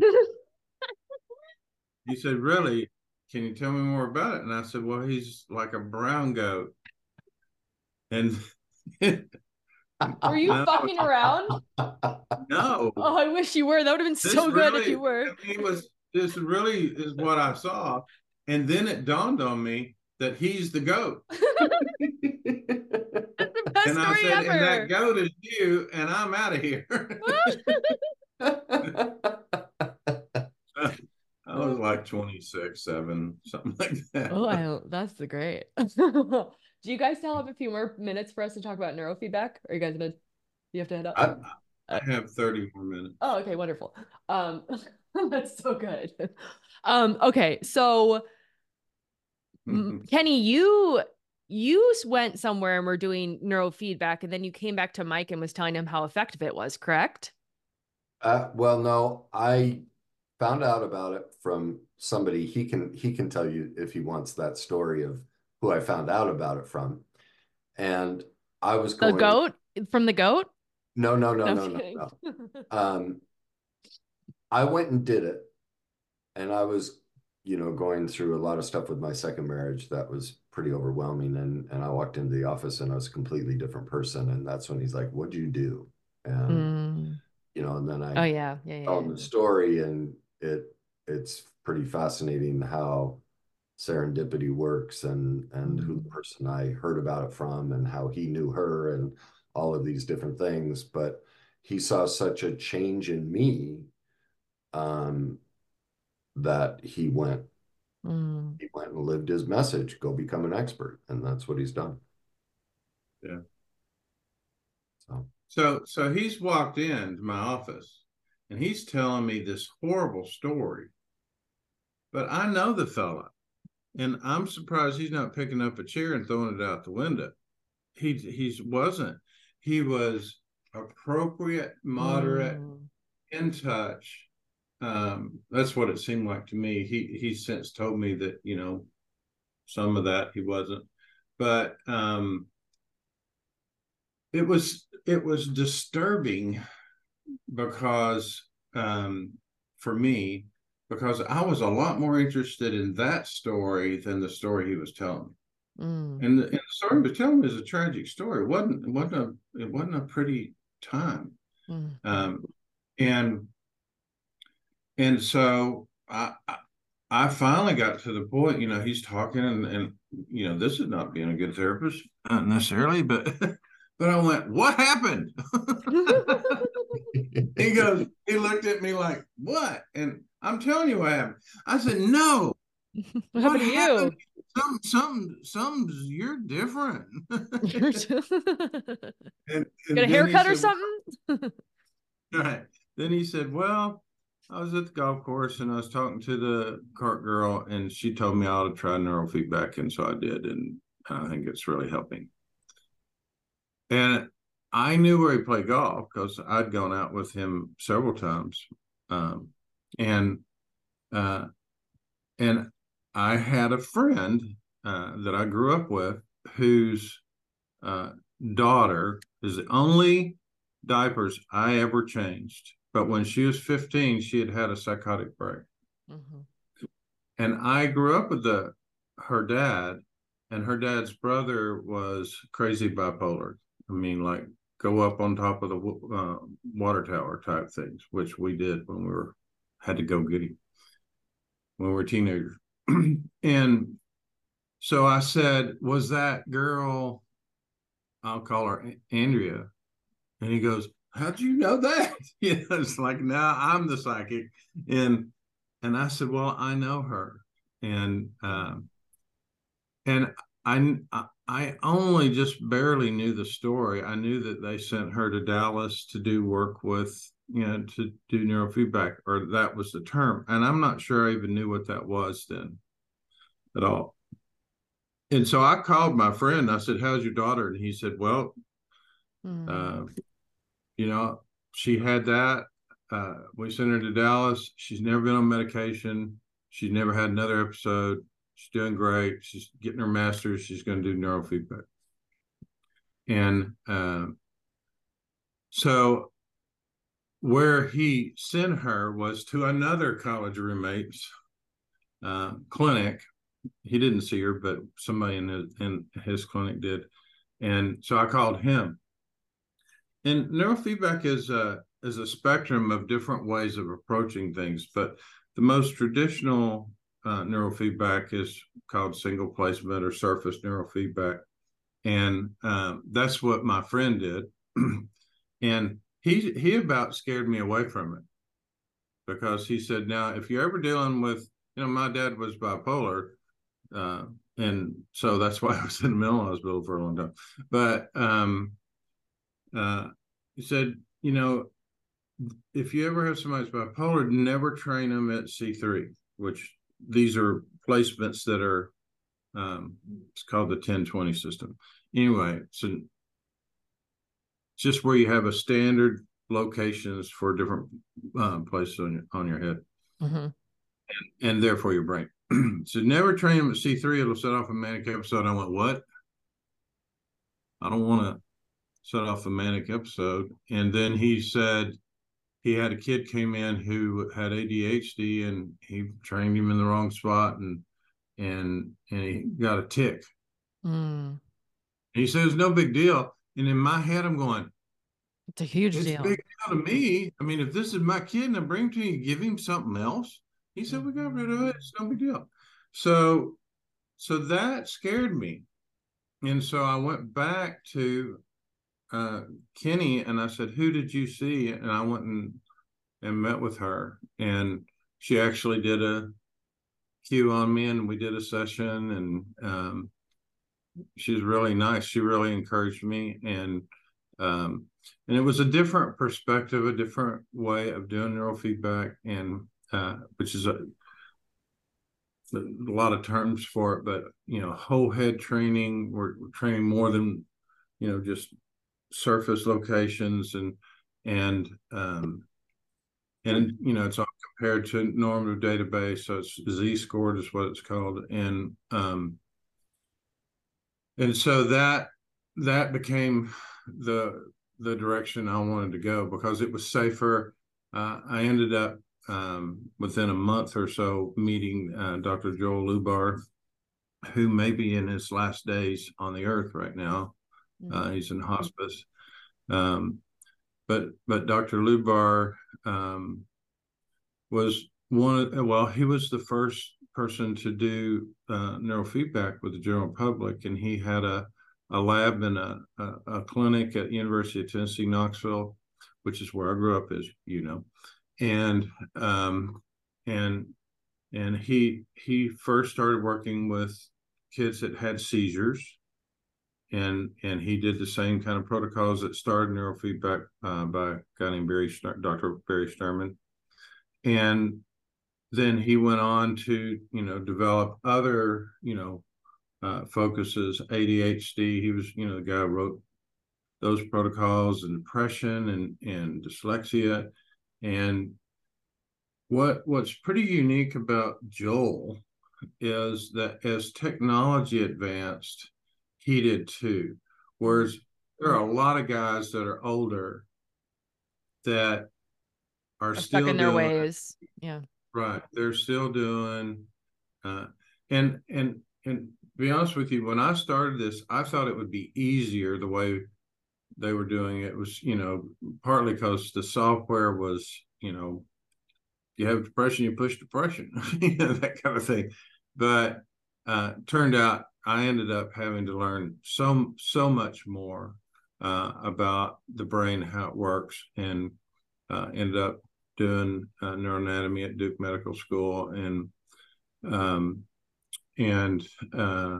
He said, really? Can you tell me more about it? And I said, well, he's like a brown goat. And were you no. fucking around? No. Oh, I wish you were. That would have been this so really, good if you were. I mean, it was, this really is what I saw. And then it dawned on me that he's the goat. That's the best and story I said, ever. And that goat is you, and I'm out of here. I was like twenty-six, seven, something like that. Oh, I, that's the great. Do you guys still have a few more minutes for us to talk about neurofeedback? Are you guys gonna? You have to head up. I, I have thirty more minutes. Oh, okay, wonderful. Um, that's so good. Um, okay, so Kenny, you you went somewhere and were doing neurofeedback, and then you came back to Mike and was telling him how effective it was. Correct? Uh, well, no, I found out about it from somebody. He can he can tell you if he wants that story of who I found out about it from. And I was going the goat from the goat. No, no, no, no, no, no. no. Um, I went and did it, and I was, you know, going through a lot of stuff with my second marriage that was pretty overwhelming. And and I walked into the office and I was a completely different person. And that's when he's like, "What'd you do?" And mm. you know, and then I oh yeah, yeah, yeah. told him the story, and it it's pretty fascinating how serendipity works, and and who the person I heard about it from, and how he knew her, and all of these different things. But he saw such a change in me, um, that he went Mm. he went and lived his message, go become an expert, and that's what he's done. Yeah. So So so he's walked into my office and he's telling me this horrible story. But I know the fella, and I'm surprised he's not picking up a chair and throwing it out the window. He he wasn't. He was appropriate, moderate, Mm. in touch. Um, that's what it seemed like to me. He he since told me that, you know, some of that he wasn't, but um, it was it was disturbing because um, for me, because I was a lot more interested in that story than the story he was telling me. Mm. And the, and the story he was telling me is a tragic story. It wasn't it wasn't a it wasn't a pretty time. Mm. Um, and and so I, I I finally got to the point, you know, he's talking, and, and you know, this is not being a good therapist, not necessarily, but but I went, what happened? He goes, he looked at me like, what? And I'm telling you what happened. I said, no. What happened to you? Some, some, some, you're different. You're too- and, and Get a then he haircut or said, something? right. Then he said, well, I was at the golf course and I was talking to the cart girl, and she told me I ought to try neurofeedback. And so I did. And I think it's really helping. And I knew where he played golf because I'd gone out with him several times. Um, and, uh, and I had a friend uh, that I grew up with whose uh, daughter is the only diapers I ever changed. But when she was fifteen, she had had a psychotic break. Mm-hmm. And I grew up with the her dad, and her dad's brother was crazy bipolar. I mean, like go up on top of the uh, water tower type things, which we did when we were had to go get him when we were teenagers. And so I said, was that girl, I'll call her Andrea. And he goes, how'd you know that? You know, it's like, now I'm the psychic. And and I said, well, I know her. And um, and I I only just barely knew the story. I knew that they sent her to Dallas to do work with, you know, to do neurofeedback, or that was the term. And I'm not sure I even knew what that was then at all. And so I called my friend. I said, how's your daughter? And he said, well, mm. uh, you know, she had that. Uh, we sent her to Dallas. She's never been on medication. She's never had another episode. She's doing great. She's getting her master's. She's going to do neurofeedback. And uh, so where he sent her was to another college roommate's uh, clinic. He didn't see her, but somebody in his, in his clinic did. And so I called him. And neurofeedback is a, is a spectrum of different ways of approaching things. But the most traditional uh, neurofeedback is called single placement or surface neurofeedback. And um, that's what my friend did. And he, he about scared me away from it, because he said, now, if you're ever dealing with, you know, my dad was bipolar. Uh, and so that's why I was in the mental hospital for a long time. But um, uh, he said, you know, if you ever have somebody's bipolar, never train them at C three, which these are placements that are, um, it's called the ten twenty system. Anyway, so just where you have a standard locations for different uh, places on your, on your head, mm-hmm. and, and therefore your brain. So never train them at C three. It'll set off a manic episode. I went, what? I don't want to set off a manic episode. And then he said he had a kid came in who had A D H D, and he trained him in the wrong spot, and and and he got a tick. Mm. And he said it's no big deal. And in my head, I'm going, it's a huge it's deal. It's a big deal to me. I mean, if this is my kid and I bring him to you, give him something else. He said, we got rid of it. It's no big deal. So, so that scared me. And so I went back to uh, Kenny and I said, who did you see? And I went and, and met with her. And she actually did a cue on me and we did a session. And um, she was really nice. She really encouraged me. And um, and it was a different perspective, a different way of doing neurofeedback, and uh, which is a, a lot of terms for it, but you know, whole head training. We're, we're training more than, you know, just surface locations, and and um, and you know, it's all compared to normative database, so it's Z-scored is what it's called, and um, and so that that became the the direction I wanted to go because it was safer. Uh, I ended up um, within a month or so meeting uh, Doctor Joel Lubar, who may be in his last days on the earth right now. Mm-hmm. Uh, he's in hospice. Um, but but Doctor Lubar um, was one. Well, he was the first person to do uh, neurofeedback with the general public, and he had a a lab in a, a, a clinic at University of Tennessee, Knoxville, which is where I grew up, as you know, and um, and and he he first started working with kids that had seizures, and and he did the same kind of protocols that started neurofeedback uh, by a guy named Barry Doctor Barry Sturman, and then he went on to you know develop other you know. Uh, focuses A D H D. He was, you know, the guy who wrote those protocols, and depression and and dyslexia. And what what's pretty unique about Joel is that as technology advanced, he did too. Whereas there are a lot of guys that are older that are, are still stuck in doing, their ways. Yeah, right. They're still doing, uh, and and and. To be honest with you, when I started this, I thought it would be easier the way they were doing it. It was, you know, partly because the software was, you know, you have depression, you push depression, you know, that kind of thing. But uh, turned out I ended up having to learn so, so much more uh, about the brain, how it works, and uh, ended up doing uh, neuroanatomy at Duke Medical School. And um, and uh,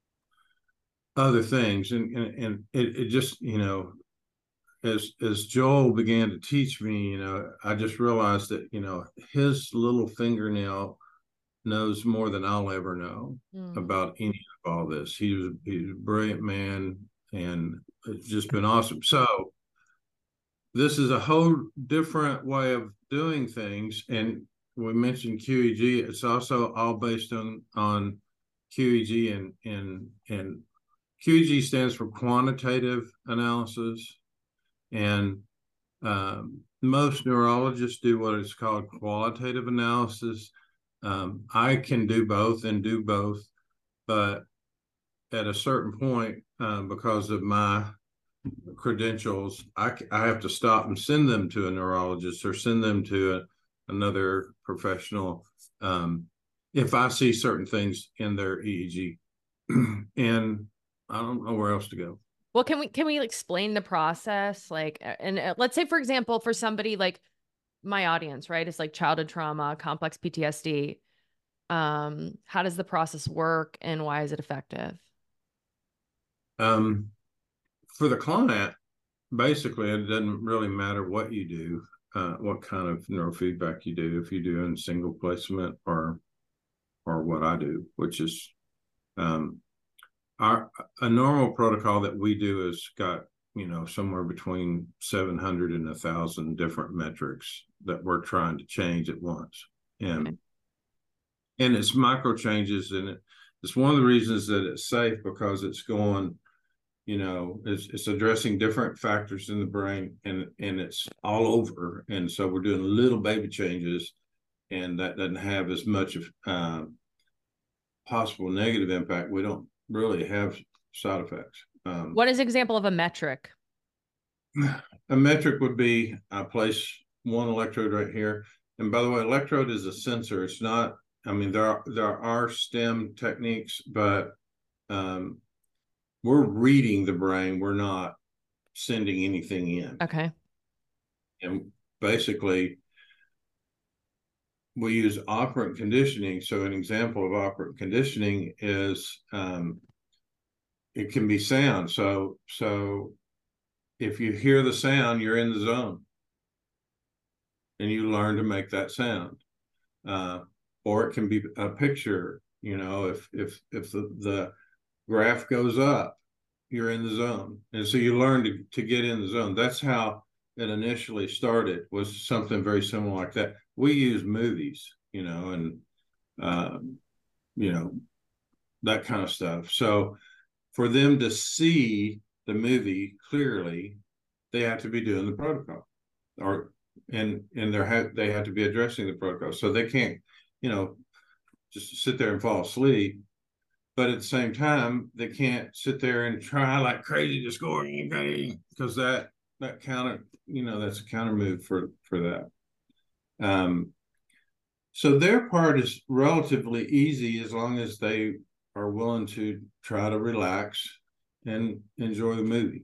other things. And, and, and it, it just, you know, as, as Joel began to teach me, you know, I just realized that, you know, his little fingernail knows more than I'll ever know mm. about any of all this. He was, he was a brilliant man, and it's just been awesome. So this is a whole different way of doing things. And we mentioned Q E G. It's also all based on on Q E G, and and and Q E G stands for quantitative analysis, and um, most neurologists do what is called qualitative analysis. Um, I can do both and do both, but at a certain point, uh, because of my credentials, I, I have to stop and send them to a neurologist or send them to a, another professional um, if I see certain things in their E E G. And I don't know where else to go. Well, can we can we explain the process? Like, and uh, let's say, for example, for somebody like my audience, right, it's like childhood trauma, complex P T S D. Um, how does the process work, and why is it effective? Um, for the client, basically, it doesn't really matter what you do, uh, what kind of neurofeedback you do, if you do in single placement or or what I do, which is um, our a normal protocol that we do has got, you know, somewhere between seven hundred and a thousand different metrics that we're trying to change at once. And okay. and it's micro changes, and it, it's one of the reasons that it's safe, because it's going, you know, it's, it's addressing different factors in the brain, and and it's all over. And so we're doing little baby changes, and that doesn't have as much of uh, possible negative impact. We don't really have side effects. Um, what is an example of a metric? A metric would be, I place one electrode right here, and by the way, electrode is a sensor. It's not, I mean, there are, there are STEM techniques, but um, we're reading the brain. We're not sending anything in. Okay. And basically, we use operant conditioning. So an example of operant conditioning is um, it can be sound. So, so if you hear the sound, you're in the zone. And you learn to make that sound. Uh, or it can be a picture, you know, if if if the, the graph goes up, you're in the zone. And so you learn to, to get in the zone. That's how it initially started, was something very similar like that. We use movies, you know, and, um, you know, that kind of stuff. So for them to see the movie clearly, they have to be doing the protocol, or and and they have they have to be addressing the protocol. So they can't, you know, just sit there and fall asleep. But at the same time, they can't sit there and try like crazy to score, because that that counter, you know, that's a counter move for for that. Um, so their part is relatively easy as long as they are willing to try to relax and enjoy the movie.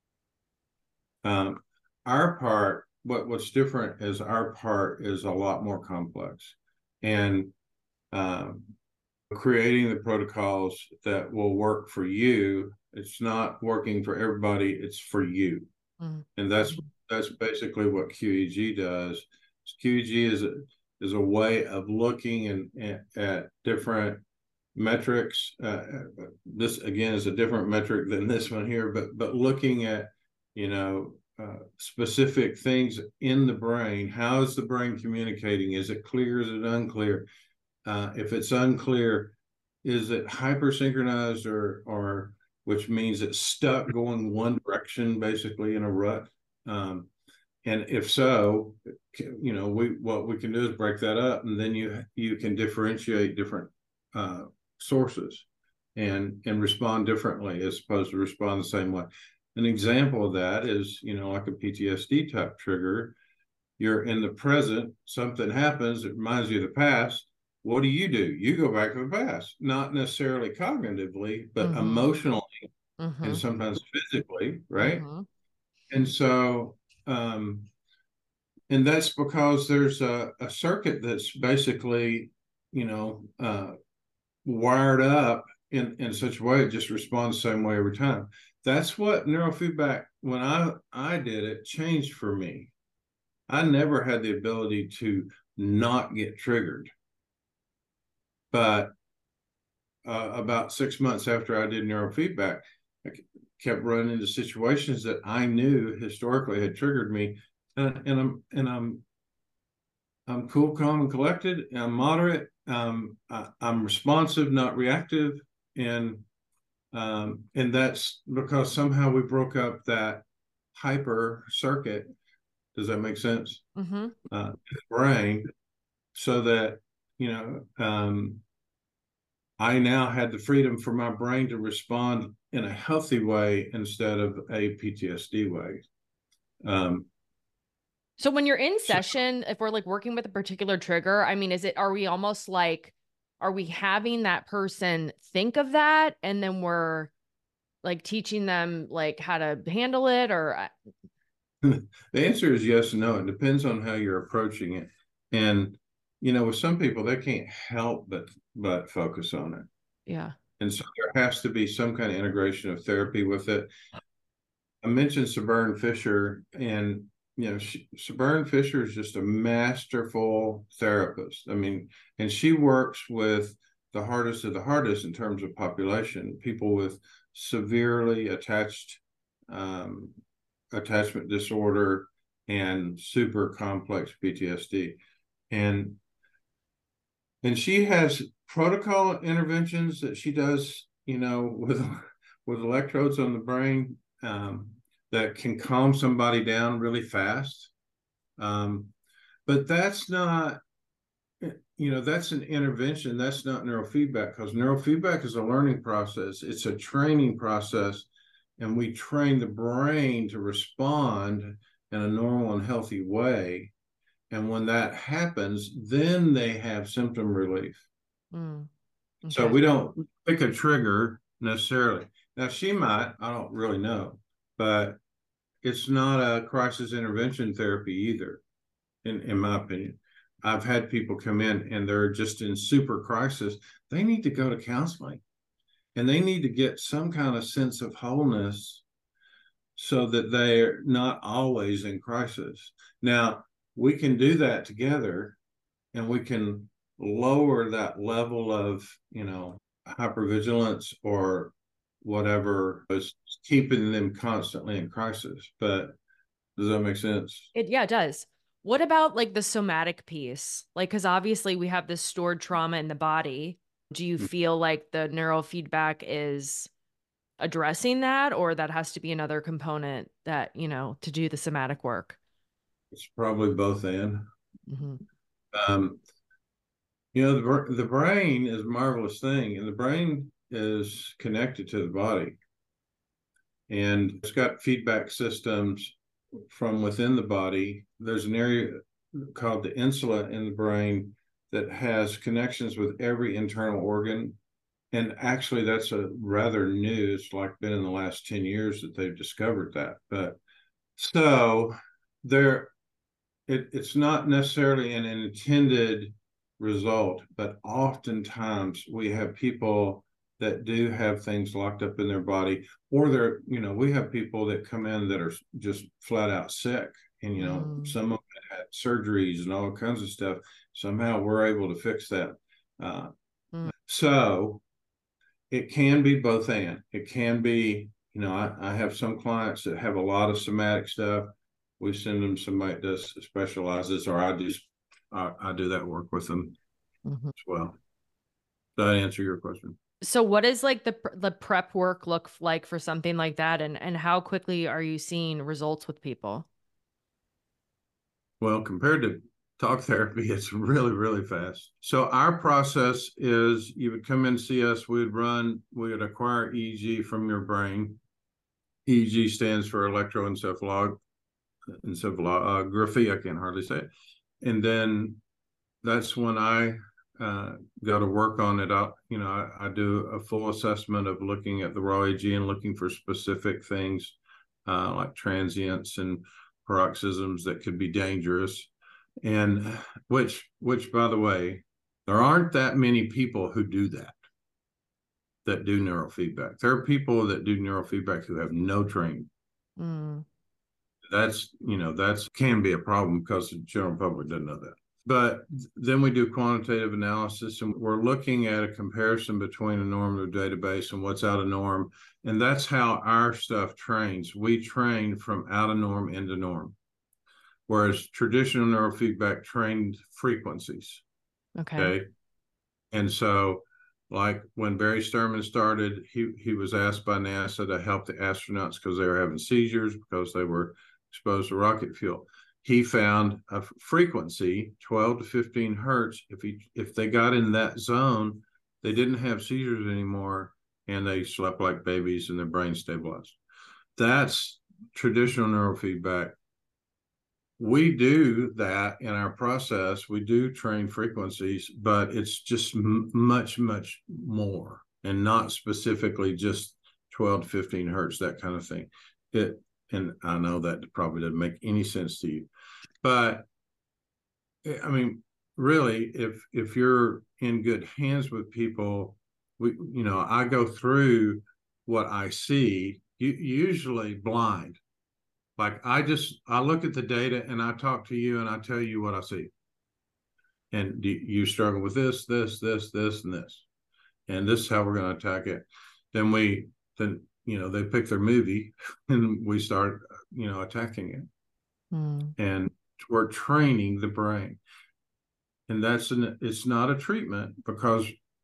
Um, our part, what what's different is our part is a lot more complex, and um, creating the protocols that will work for you. It's not working for everybody. It's for you. Mm-hmm. And that's, that's basically what Q E G does. Q E G is a, is a way of looking and, and at different metrics. Uh, this again is a different metric than this one here, but, but looking at, you know, uh, specific things in the brain. How is the brain communicating? Is it clear? Is it unclear? Uh, if it's unclear, is it hypersynchronized, or, or which means it's stuck going one direction, basically in a rut? Um, and if so, you know, we what we can do is break that up, and then you you can differentiate different uh, sources and and respond differently as opposed to respond the same way. An example of that is, you know, like a P T S D type trigger. You're in the present, something happens, it reminds you of the past. What do you do? You go back to the past, not necessarily cognitively, but mm-hmm. emotionally, mm-hmm. and sometimes physically, right? Mm-hmm. And so, um, and that's because there's a, a circuit that's basically, you know, uh, wired up in, in such a way it just responds the same way every time. That's what neurofeedback, when I, I did it, changed for me. I never had the ability to not get triggered. But uh, about six months after I did neurofeedback, I kept running into situations that I knew historically had triggered me, and, and I'm and I'm I'm cool, calm, and collected. And I'm moderate. Um, I, I'm responsive, not reactive, and um, and that's because somehow we broke up that hyper circuit. Does that make sense? Mm-hmm. Uh, brain, so that, you know, um, I now had the freedom for my brain to respond in a healthy way instead of a P T S D way. Um, so when you're in session, so, if we're like working with a particular trigger, I mean, is it, are we almost like, are we having that person think of that, and then we're like teaching them like how to handle it, or? The answer is yes and no. It depends on how you're approaching it. And, you know, with some people, they can't help but but focus on it. Yeah. And so there has to be some kind of integration of therapy with it. I mentioned Sabern Fisher, and, you know, she, Sabern Fisher is just a masterful therapist. I mean, and she works with the hardest of the hardest in terms of population, people with severely attached um, attachment disorder and super complex P T S D. And and she has protocol interventions that she does, you know, with with electrodes on the brain um, that can calm somebody down really fast. Um, but that's not, you know, that's an intervention. That's not neurofeedback, because neurofeedback is a learning process. It's a training process. And we train the brain to respond in a normal and healthy way. And when that happens, then they have symptom relief. Mm, okay. So we don't pick a trigger necessarily. Now, she might, I don't really know, but it's not a crisis intervention therapy either, in, in my opinion. I've had people come in and they're just in super crisis. They need to go to counseling, and they need to get some kind of sense of wholeness so that they're not always in crisis. Now, we can do that together, and we can lower that level of, you know, hypervigilance or whatever is keeping them constantly in crisis. But does that make sense? It, yeah, it does. What about like the somatic piece? Like, because obviously we have this stored trauma in the body. Do you feel like the neurofeedback is addressing that, or that has to be another component that, you know, to do the somatic work? It's probably both and. Mm-hmm. Um, you know, the, the brain is a marvelous thing, and the brain is connected to the body. And it's got feedback systems from within the body. There's an area called the insula in the brain that has connections with every internal organ. And actually, that's a rather new, it's like been in the last ten years that they've discovered that. But so there, it, it's not necessarily an intended result, but oftentimes we have people that do have things locked up in their body, or they're, you know, we have people that come in that are just flat out sick, and, you know, mm. some of them had surgeries and all kinds of stuff. Somehow we're able to fix that. Uh, mm. So it can be both and. It can be, you know, I, I have some clients that have a lot of somatic stuff. We send them somebody that does specializes, or I just I, I do that work with them mm-hmm. as well. Does that answer your question? So what does like the the prep work look like for something like that, and and how quickly are you seeing results with people? Well, compared to talk therapy, it's really, really fast. So our process is you would come in and see us, we would run, we would acquire E E G from your brain. E E G stands for electroencephalography, encephalography, I can hardly say it. And then that's when I uh, go to work on it. I, you know, I, I do a full assessment of looking at the raw E E G and looking for specific things uh, like transients and paroxysms that could be dangerous. And which, which, by the way, there aren't that many people who do that, that do neurofeedback. There are people that do neurofeedback who have no training. Mm. That's, you know, that's can be a problem because the general public doesn't know that. But then we do quantitative analysis, and we're looking at a comparison between a normative database and what's out of norm. And that's how our stuff trains. We train from out of norm into norm, whereas traditional neurofeedback trained frequencies. Okay. Okay. And so, like when Barry Sturman started, he, he was asked by NASA to help the astronauts because they were having seizures because they were exposed to rocket fuel. He found a frequency, twelve to fifteen hertz. If he, if they got in that zone, they didn't have seizures anymore, and they slept like babies and their brain stabilized. That's traditional neurofeedback. We do that in our process. We do train frequencies, but it's just m- much, much more, and not specifically just twelve to fifteen hertz, that kind of thing. It, and I know that probably doesn't make any sense to you, but I mean, really, if if you're in good hands with people, we, you know, I go through what I see, usually blind. Like I just, I look at the data and I talk to you and I tell you what I see. And do you struggle with this, this, this, this, and this. And this is how we're going to attack it. Then we, then, you know, they pick their movie and we start, you know, attacking it. Mm. And we're training the brain. And that's, an, it's not a treatment, because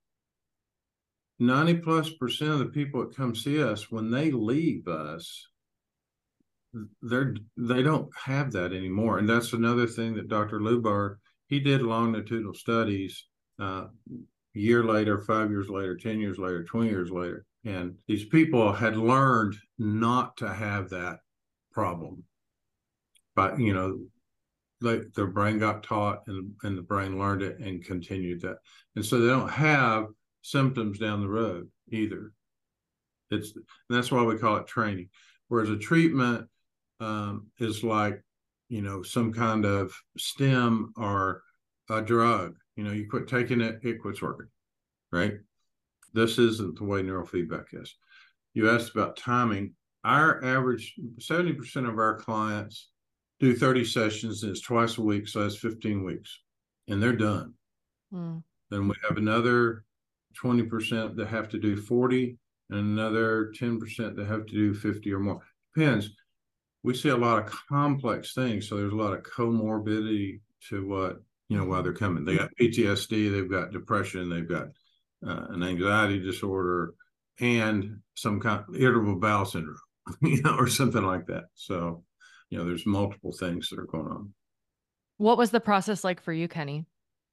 ninety plus percent of the people that come see us, when they leave us, they're, they don't have that anymore. And that's another thing that Doctor Lubar, he did longitudinal studies uh, a year later, five years later, ten years later, twenty years later. And these people had learned not to have that problem. But, you know, like their brain got taught and, and the brain learned it and continued that. And so they don't have symptoms down the road either. It's that's why we call it training. Whereas a treatment um, is like, you know, some kind of stim or a drug. You know, you quit taking it, it quits working, right? This isn't the way neurofeedback is. You asked about timing. Our average, seventy percent of our clients do thirty sessions, and it's twice a week, so that's fifteen weeks, and they're done. Mm. Then we have another twenty percent that have to do forty, and another ten percent that have to do fifty or more. Depends. We see a lot of complex things, so there's a lot of comorbidity to what, you know, why they're coming. They got P T S D, they've got depression, they've got uh, an anxiety disorder, and some kind of irritable bowel syndrome, you know, or something like that. So, you know, there's multiple things that are going on. What was the process like for you, Kenny?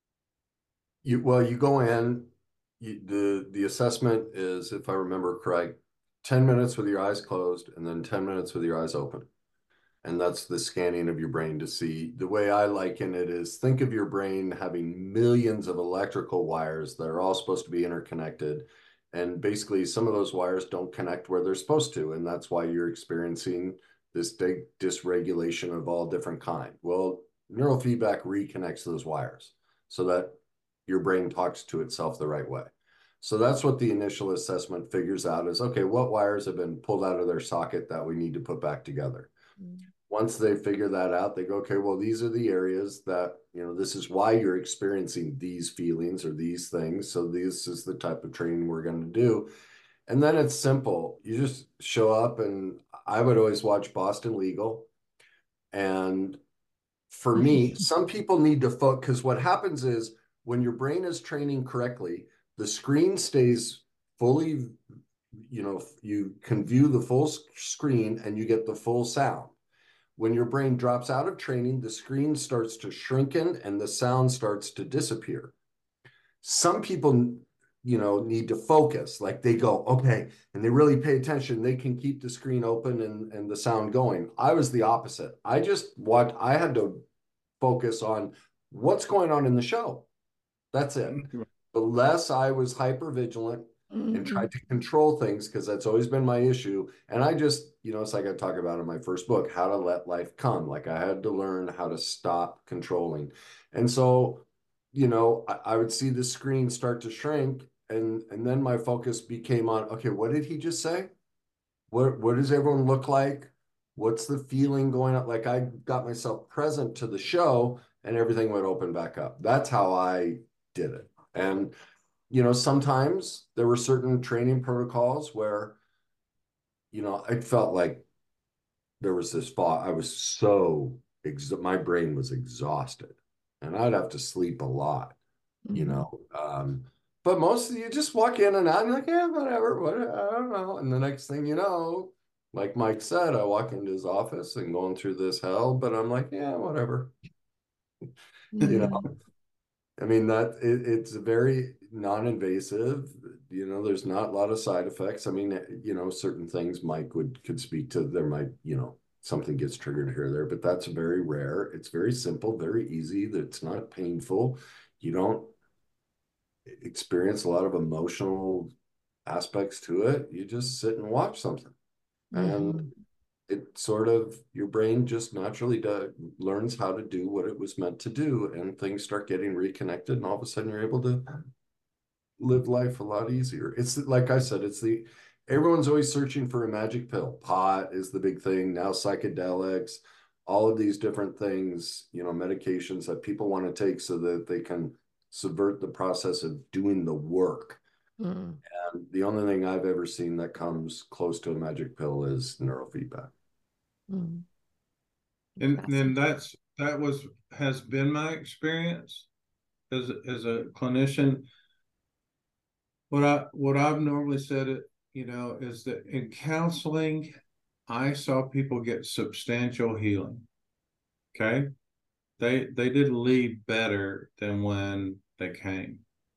You well, you go in. You, the the assessment is, if I remember correct, ten minutes with your eyes closed, and then ten minutes with your eyes open. And that's the scanning of your brain to see. The way I liken it is, think of your brain having millions of electrical wires that are all supposed to be interconnected. And basically, some of those wires don't connect where they're supposed to. And that's why you're experiencing this big dysregulation of all different kind. Well, neurofeedback reconnects those wires so that your brain talks to itself the right way. So that's what the initial assessment figures out is, okay, what wires have been pulled out of their socket that we need to put back together? Mm. Once they figure that out, they go, okay, well, these are the areas that, you know, this is why you're experiencing these feelings or these things. So this is the type of training we're going to do. And then it's simple. You just show up, and I would always watch Boston Legal. And for me, some people need to focus, because what happens is when your brain is training correctly, the screen stays fully, you know, you can view the full screen and you get the full sound. When your brain drops out of training, the screen starts to shrinken and the sound starts to disappear. Some people, you know, need to focus, like they go, okay, and they really pay attention. They can keep the screen open and, and the sound going. I was the opposite. I just what I had to focus on what's going on in the show. That's it. The less I was hyper vigilant mm-hmm. and tried to control things, because that's always been my issue. And I just, you know, it's like I talk about in my first book, How to Let Life Come. Like I had to learn how to stop controlling. And so, you know, I, I would see the screen start to shrink, and and then my focus became on, okay, what did he just say? What what does everyone look like? What's the feeling going on? Like I got myself present to the show, and everything would open back up. That's how I did it. And, you know, sometimes there were certain training protocols where, you know, I felt like there was this thought, I was so, ex- my brain was exhausted, and I'd have to sleep a lot, mm-hmm. you know. Um, but most of you just walk in and out and you're like, yeah, whatever, whatever, I don't know. And the next thing you know, like Mike said, I walk into his office and going through this hell, but I'm like, yeah, whatever. Mm-hmm. You know, I mean, that it, it's very non-invasive, you know, there's not a lot of side effects. I mean, you know, certain things Mike would could speak to, there might, you know, something gets triggered here or there, but that's very rare. It's very simple, very easy. It's not painful. You don't experience a lot of emotional aspects to it. You just sit and watch something. Mm-hmm. And it sort of, your brain just naturally does, learns how to do what it was meant to do, and things start getting reconnected, and all of a sudden you're able to live life a lot easier. It's like I said, it's the, everyone's always searching for a magic pill. Pot is the big thing. Now psychedelics, all of these different things, you know, medications that people want to take so that they can subvert the process of doing the work. Mm. And the only thing I've ever seen that comes close to a magic pill is neurofeedback. Mm. And then that's that was has been my experience as as a clinician. What I what I've normally said it, you know, is that in counseling, I saw people get substantial healing. Okay, they they did leave better than when they came,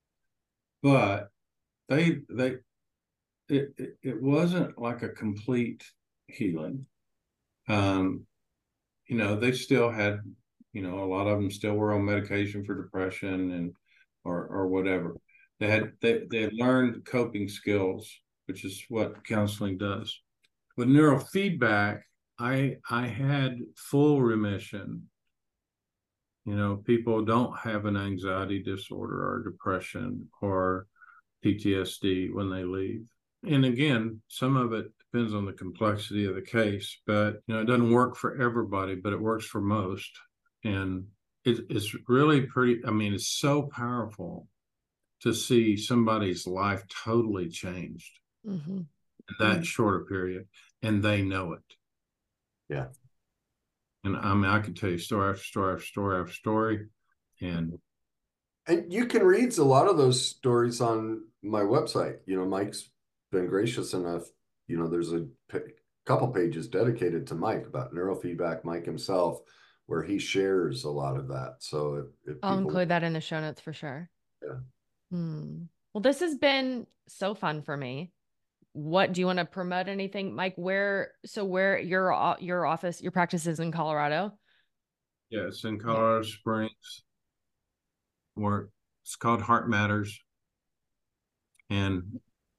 but they they it it, it wasn't like a complete healing. Um, you know, they still had, You know, a lot of them still were on medication for depression and or or whatever. They had they they had learned coping skills, which is what counseling does. With neurofeedback, I I had full remission. You know, people don't have an anxiety disorder or depression or P T S D when they leave. And again, some of it depends on the complexity of the case, but you know, it doesn't work for everybody, but it works for most. And it, it's really pretty, I mean, it's so powerful to see somebody's life totally changed Mm-hmm. in that mm-hmm. shorter period, and they know it. Yeah. And I mean, I could tell you story after story after story after story. And and you can read a lot of those stories on my website. You know, Mike's been gracious enough. You know, there's a p- couple pages dedicated to Mike about neurofeedback, Mike himself, where he shares a lot of that. So if, if I'll people... include that in the show notes for sure. Yeah. Hmm. Well, this has been so fun for me. What do you want to promote anything, Mike? Where, so where your, your office, your practice is in Colorado? Yeah, it's in Colorado yeah. Springs, where it's called Heart Matters. And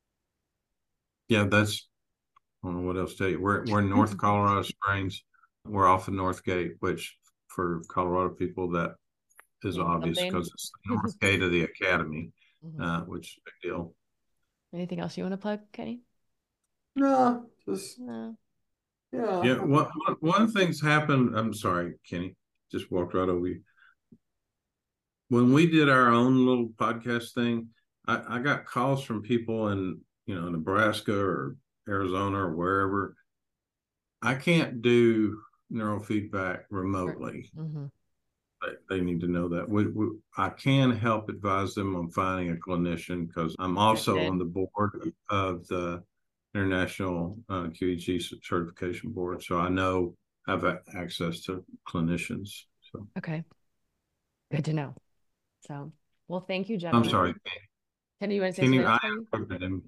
yeah, that's, I don't know what else to tell you. We're, we're in North Colorado Springs. We're off of Northgate, which for Colorado people, that is obvious because it's the North Gate of the Academy, mm-hmm. uh, which is a big deal. Anything else you want to plug, Kenny? No, just no. Yeah. Yeah. One, one thing's happened. I'm sorry, Kenny, just walked right over you. When we did our own little podcast thing, I, I got calls from people in, you know, Nebraska or Arizona or wherever. I can't do neurofeedback remotely. Mm-hmm. They, they need to know that. We, we, I can help advise them on finding a clinician because I'm also on the board of the International uh, Q E G Certification Board. So I know I have access to clinicians. So okay. Good to know. So, well, thank you, gentlemen. I'm sorry. Can you want to say something else?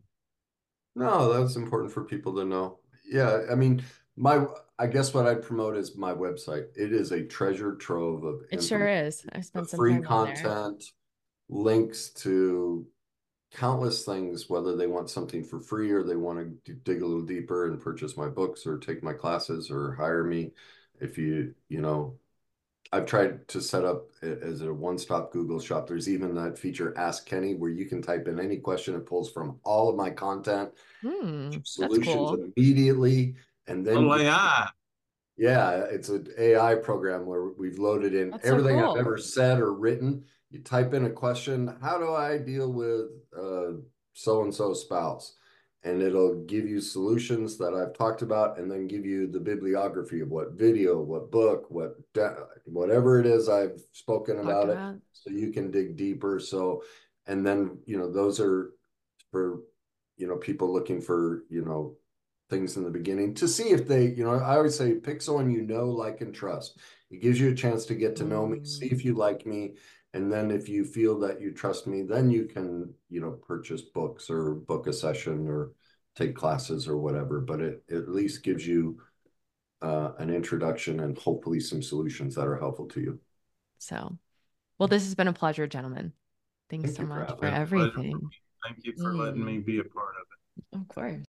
No, that's important for people to know. Yeah, I mean, my I guess what I promote is my website. It is a treasure trove of it sure is. I spent some free time content, links to countless things, whether they want something for free or they want to dig a little deeper and purchase my books or take my classes or hire me. If you, you know, I've tried to set up as a one-stop Google shop. There's even that feature Ask Kenny where you can type in any question. It pulls from all of my content, hmm, solutions cool. immediately. And then oh, A I. Yeah, it's an A I program where we've loaded in That's everything so cool. I've ever said or written. You type in a question, how do I deal with uh, so-and-so spouse? And it'll give you solutions that I've talked about and then give you the bibliography of what video, what book, what whatever it is I've spoken about, about it, so you can dig deeper. So, and then, you know, those are for, you know, people looking for, you know, things in the beginning to see if they, you know, I always say pick someone you know, like, and trust. It gives you a chance to get to know mm. me, see if you like me. And then if you feel that you trust me, then you can, you know, purchase books or book a session or take classes or whatever. But it, it at least gives you uh, an introduction and hopefully some solutions that are helpful to you. So, well, this has been a pleasure, gentlemen. Thanks Thank so much for, for everything. Thank you for mm. letting me be a part of it. Of course.